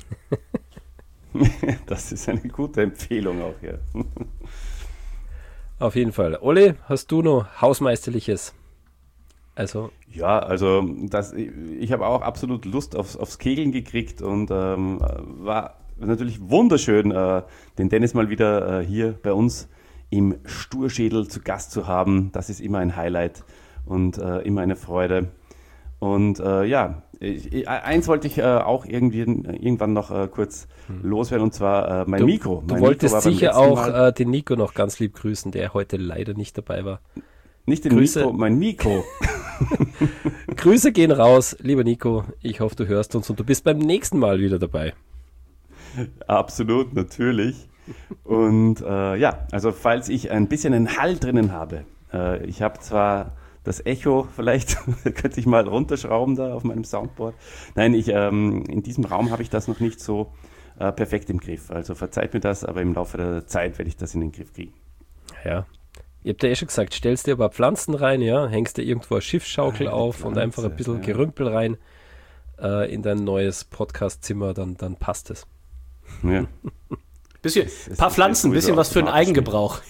Das ist eine gute Empfehlung auch, ja. Auf jeden Fall. Olli, hast du noch Hausmeisterliches? Ja, ich habe auch absolut Lust aufs Kegeln gekriegt und war natürlich wunderschön, den Dennis mal wieder hier bei uns im Sturschädel zu Gast zu haben. Das ist immer ein Highlight und immer eine Freude. Und eins wollte ich auch irgendwann noch kurz loswerden, und zwar mein Mikro. Du wolltest sicher auch den Nico noch ganz lieb grüßen, der heute leider nicht dabei war. Nicht den Nico, mein Mikro. Grüße gehen raus, lieber Nico. Ich hoffe, du hörst uns und du bist beim nächsten Mal wieder dabei. Absolut, natürlich. Und also falls ich ein bisschen einen Hall drinnen habe, ich habe zwar das Echo, vielleicht könnte ich mal runterschrauben da auf meinem Soundboard. Nein, in diesem Raum habe ich das noch nicht so perfekt im Griff. Also verzeiht mir das, aber im Laufe der Zeit werde ich das in den Griff kriegen. Ja, ich habe dir schon gesagt, stellst dir aber Pflanzen rein, ja, hängst dir irgendwo eine Schiffsschaukel auf Pflanze, und einfach ein bisschen Gerümpel rein in dein neues Podcast-Zimmer, dann passt es. Ja. Ein paar Pflanzen, ein bisschen was für den Eigengebrauch.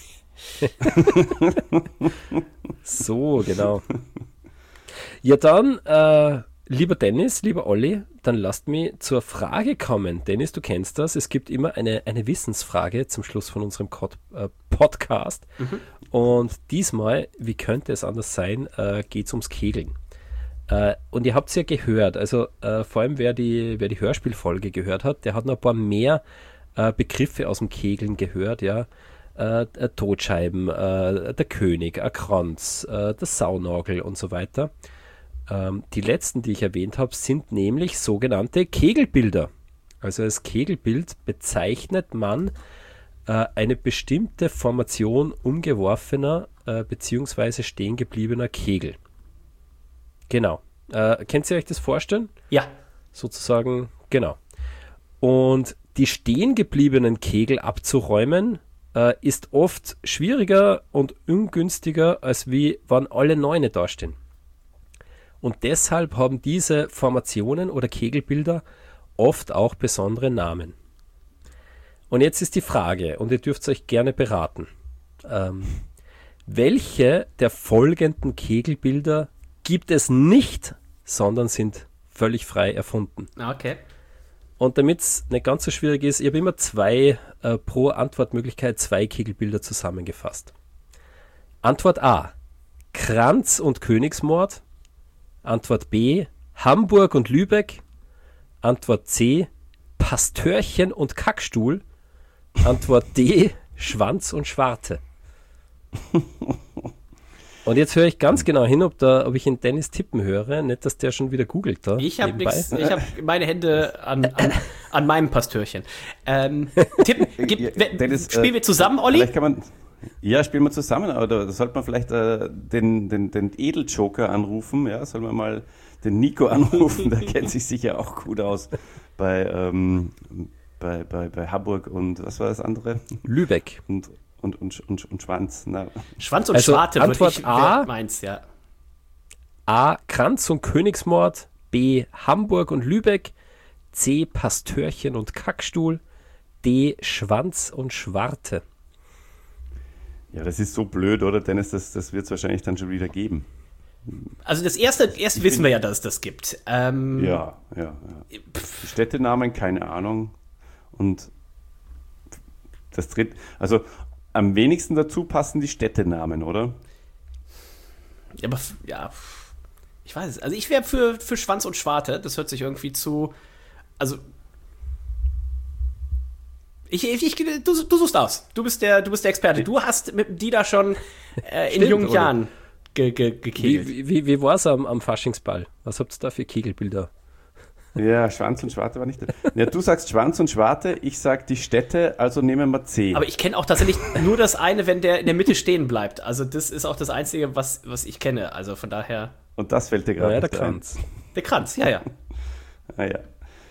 So, genau. Ja, dann, lieber Dennis, lieber Olli, dann lasst mich zur Frage kommen. Dennis, du kennst das. Es gibt immer eine Wissensfrage zum Schluss von unserem Podcast. Mhm. Und diesmal, wie könnte es anders sein, geht es ums Kegeln. Und ihr habt es ja gehört, also vor allem wer die Hörspielfolge gehört hat, der hat noch ein paar mehr Begriffe aus dem Kegeln gehört, ja. Totscheiben, der König, ein Kranz, der Saunagel und so weiter. Die letzten, die ich erwähnt habe, sind nämlich sogenannte Kegelbilder. Also als Kegelbild bezeichnet man eine bestimmte Formation umgeworfener beziehungsweise stehen gebliebener Kegel. Genau. Könnt ihr euch das vorstellen? Ja. Sozusagen, genau. Und die stehen gebliebenen Kegel abzuräumen, ist oft schwieriger und ungünstiger, als wie wenn alle Neune dastehen. Und deshalb haben diese Formationen oder Kegelbilder oft auch besondere Namen. Und jetzt ist die Frage, und ihr dürft euch gerne beraten, welche der folgenden Kegelbilder gibt es nicht, sondern sind völlig frei erfunden? Okay. Und damit es nicht ganz so schwierig ist, ich habe immer pro Antwortmöglichkeit 2 Kegelbilder zusammengefasst. Antwort A, Kranz und Königsmord. Antwort B, Hamburg und Lübeck. Antwort C, Pastörchen und Kackstuhl. Antwort D, Schwanz und Schwarte. Und jetzt höre ich ganz genau hin, ob ich in Dennis tippen höre. Nicht, dass der schon wieder googelt da. Ich habe meine Hände an meinem Pastörchen. Tippen, Dennis, spielen wir zusammen, Olli? Vielleicht kann man, ja, spielen wir zusammen, aber da sollte man vielleicht den Edeljoker anrufen. Ja, soll man mal den Nico anrufen, der kennt sich sicher auch gut aus bei Hamburg und was war das andere? Lübeck. Und Schwanz. Na. Schwanz und Schwarte Antwort A, meins, ja. A, Kranz und Königsmord. B, Hamburg und Lübeck. C, Pastörchen und Kackstuhl. D, Schwanz und Schwarte. Ja, das ist so blöd, oder Dennis? Das wird es wahrscheinlich dann schon wieder geben. Also das erste wissen wir ja, dass es das gibt. Ja. Die Städtenamen, keine Ahnung. Und das dritte, also am wenigsten dazu passen die Städtenamen, oder? Ja, aber ich weiß es. Also ich wäre für Schwanz und Schwarte. Das hört sich irgendwie zu. Also du suchst aus. Du bist der Experte. Du hast mit die da schon in jungen Jahren gekegelt. Wie war es am Faschingsball? Was habt ihr da für Kegelbilder? Ja, Schwanz und Schwarte war nicht. Ja, du sagst Schwanz und Schwarte, ich sag die Städte, also nehmen wir C. Aber ich kenne auch tatsächlich nur das eine, wenn der in der Mitte stehen bleibt. Also das ist auch das Einzige, was ich kenne. Also von daher. Und das fällt dir gerade der Kranz. Der Kranz, ja. Ah ja.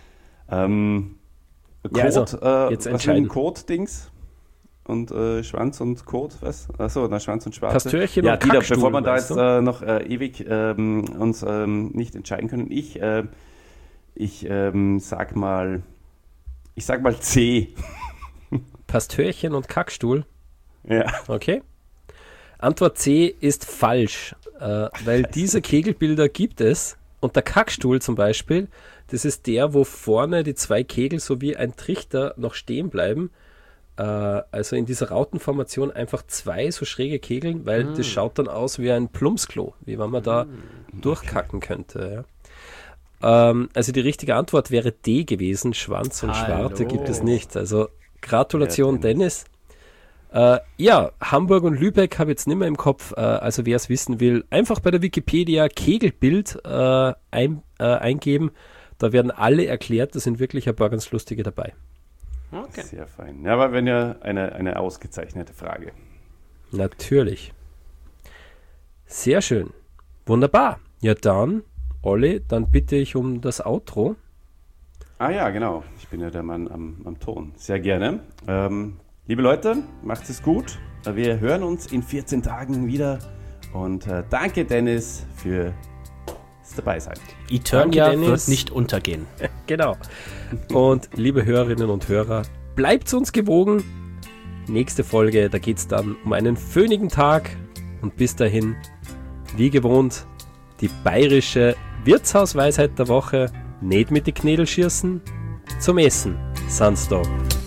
Ja, also, jetzt entscheiden. Code-Dings und Schwanz und Code, was? Achso, Schwanz und Schwarte. Pastörchen ja, und Kackstuhl, bevor wir da jetzt noch ewig uns nicht entscheiden können, ich sag mal C. Pastörchen und Kackstuhl? Ja. Okay. Antwort C ist falsch, weil diese Kegelbilder gibt es. Und der Kackstuhl zum Beispiel, das ist der, wo vorne die 2 Kegel sowie ein Trichter noch stehen bleiben. Also in dieser Rautenformation einfach 2 so schräge Kegeln, weil das schaut dann aus wie ein Plumpsklo, wie wenn man da durchkacken könnte. Ja. Also die richtige Antwort wäre D gewesen. Schwanz und Schwarte gibt es nicht. Also Gratulation, ja, Dennis. Ja, Hamburg und Lübeck habe ich jetzt nicht mehr im Kopf. Also wer es wissen will, einfach bei der Wikipedia Kegelbild eingeben. Da werden alle erklärt. Da sind wirklich ein paar ganz lustige dabei. Okay. Sehr fein. Ja, aber wenn ja eine ausgezeichnete Frage. Natürlich. Sehr schön. Wunderbar. Ja dann, Olli, dann bitte ich um das Outro. Ah ja, genau. Ich bin ja der Mann am Ton. Sehr gerne. Liebe Leute, macht es gut. Wir hören uns in 14 Tagen wieder. Und danke, Dennis, fürs Dabeisein. Eternia wird nicht untergehen. Genau. Und liebe Hörerinnen und Hörer, bleibt uns gewogen. Nächste Folge, da geht es dann um einen föhnigen Tag. Und bis dahin, wie gewohnt, die bayerische Wirtshausweisheit der Woche. Nicht mit die Knädel schießen, zum Essen. Sandstop.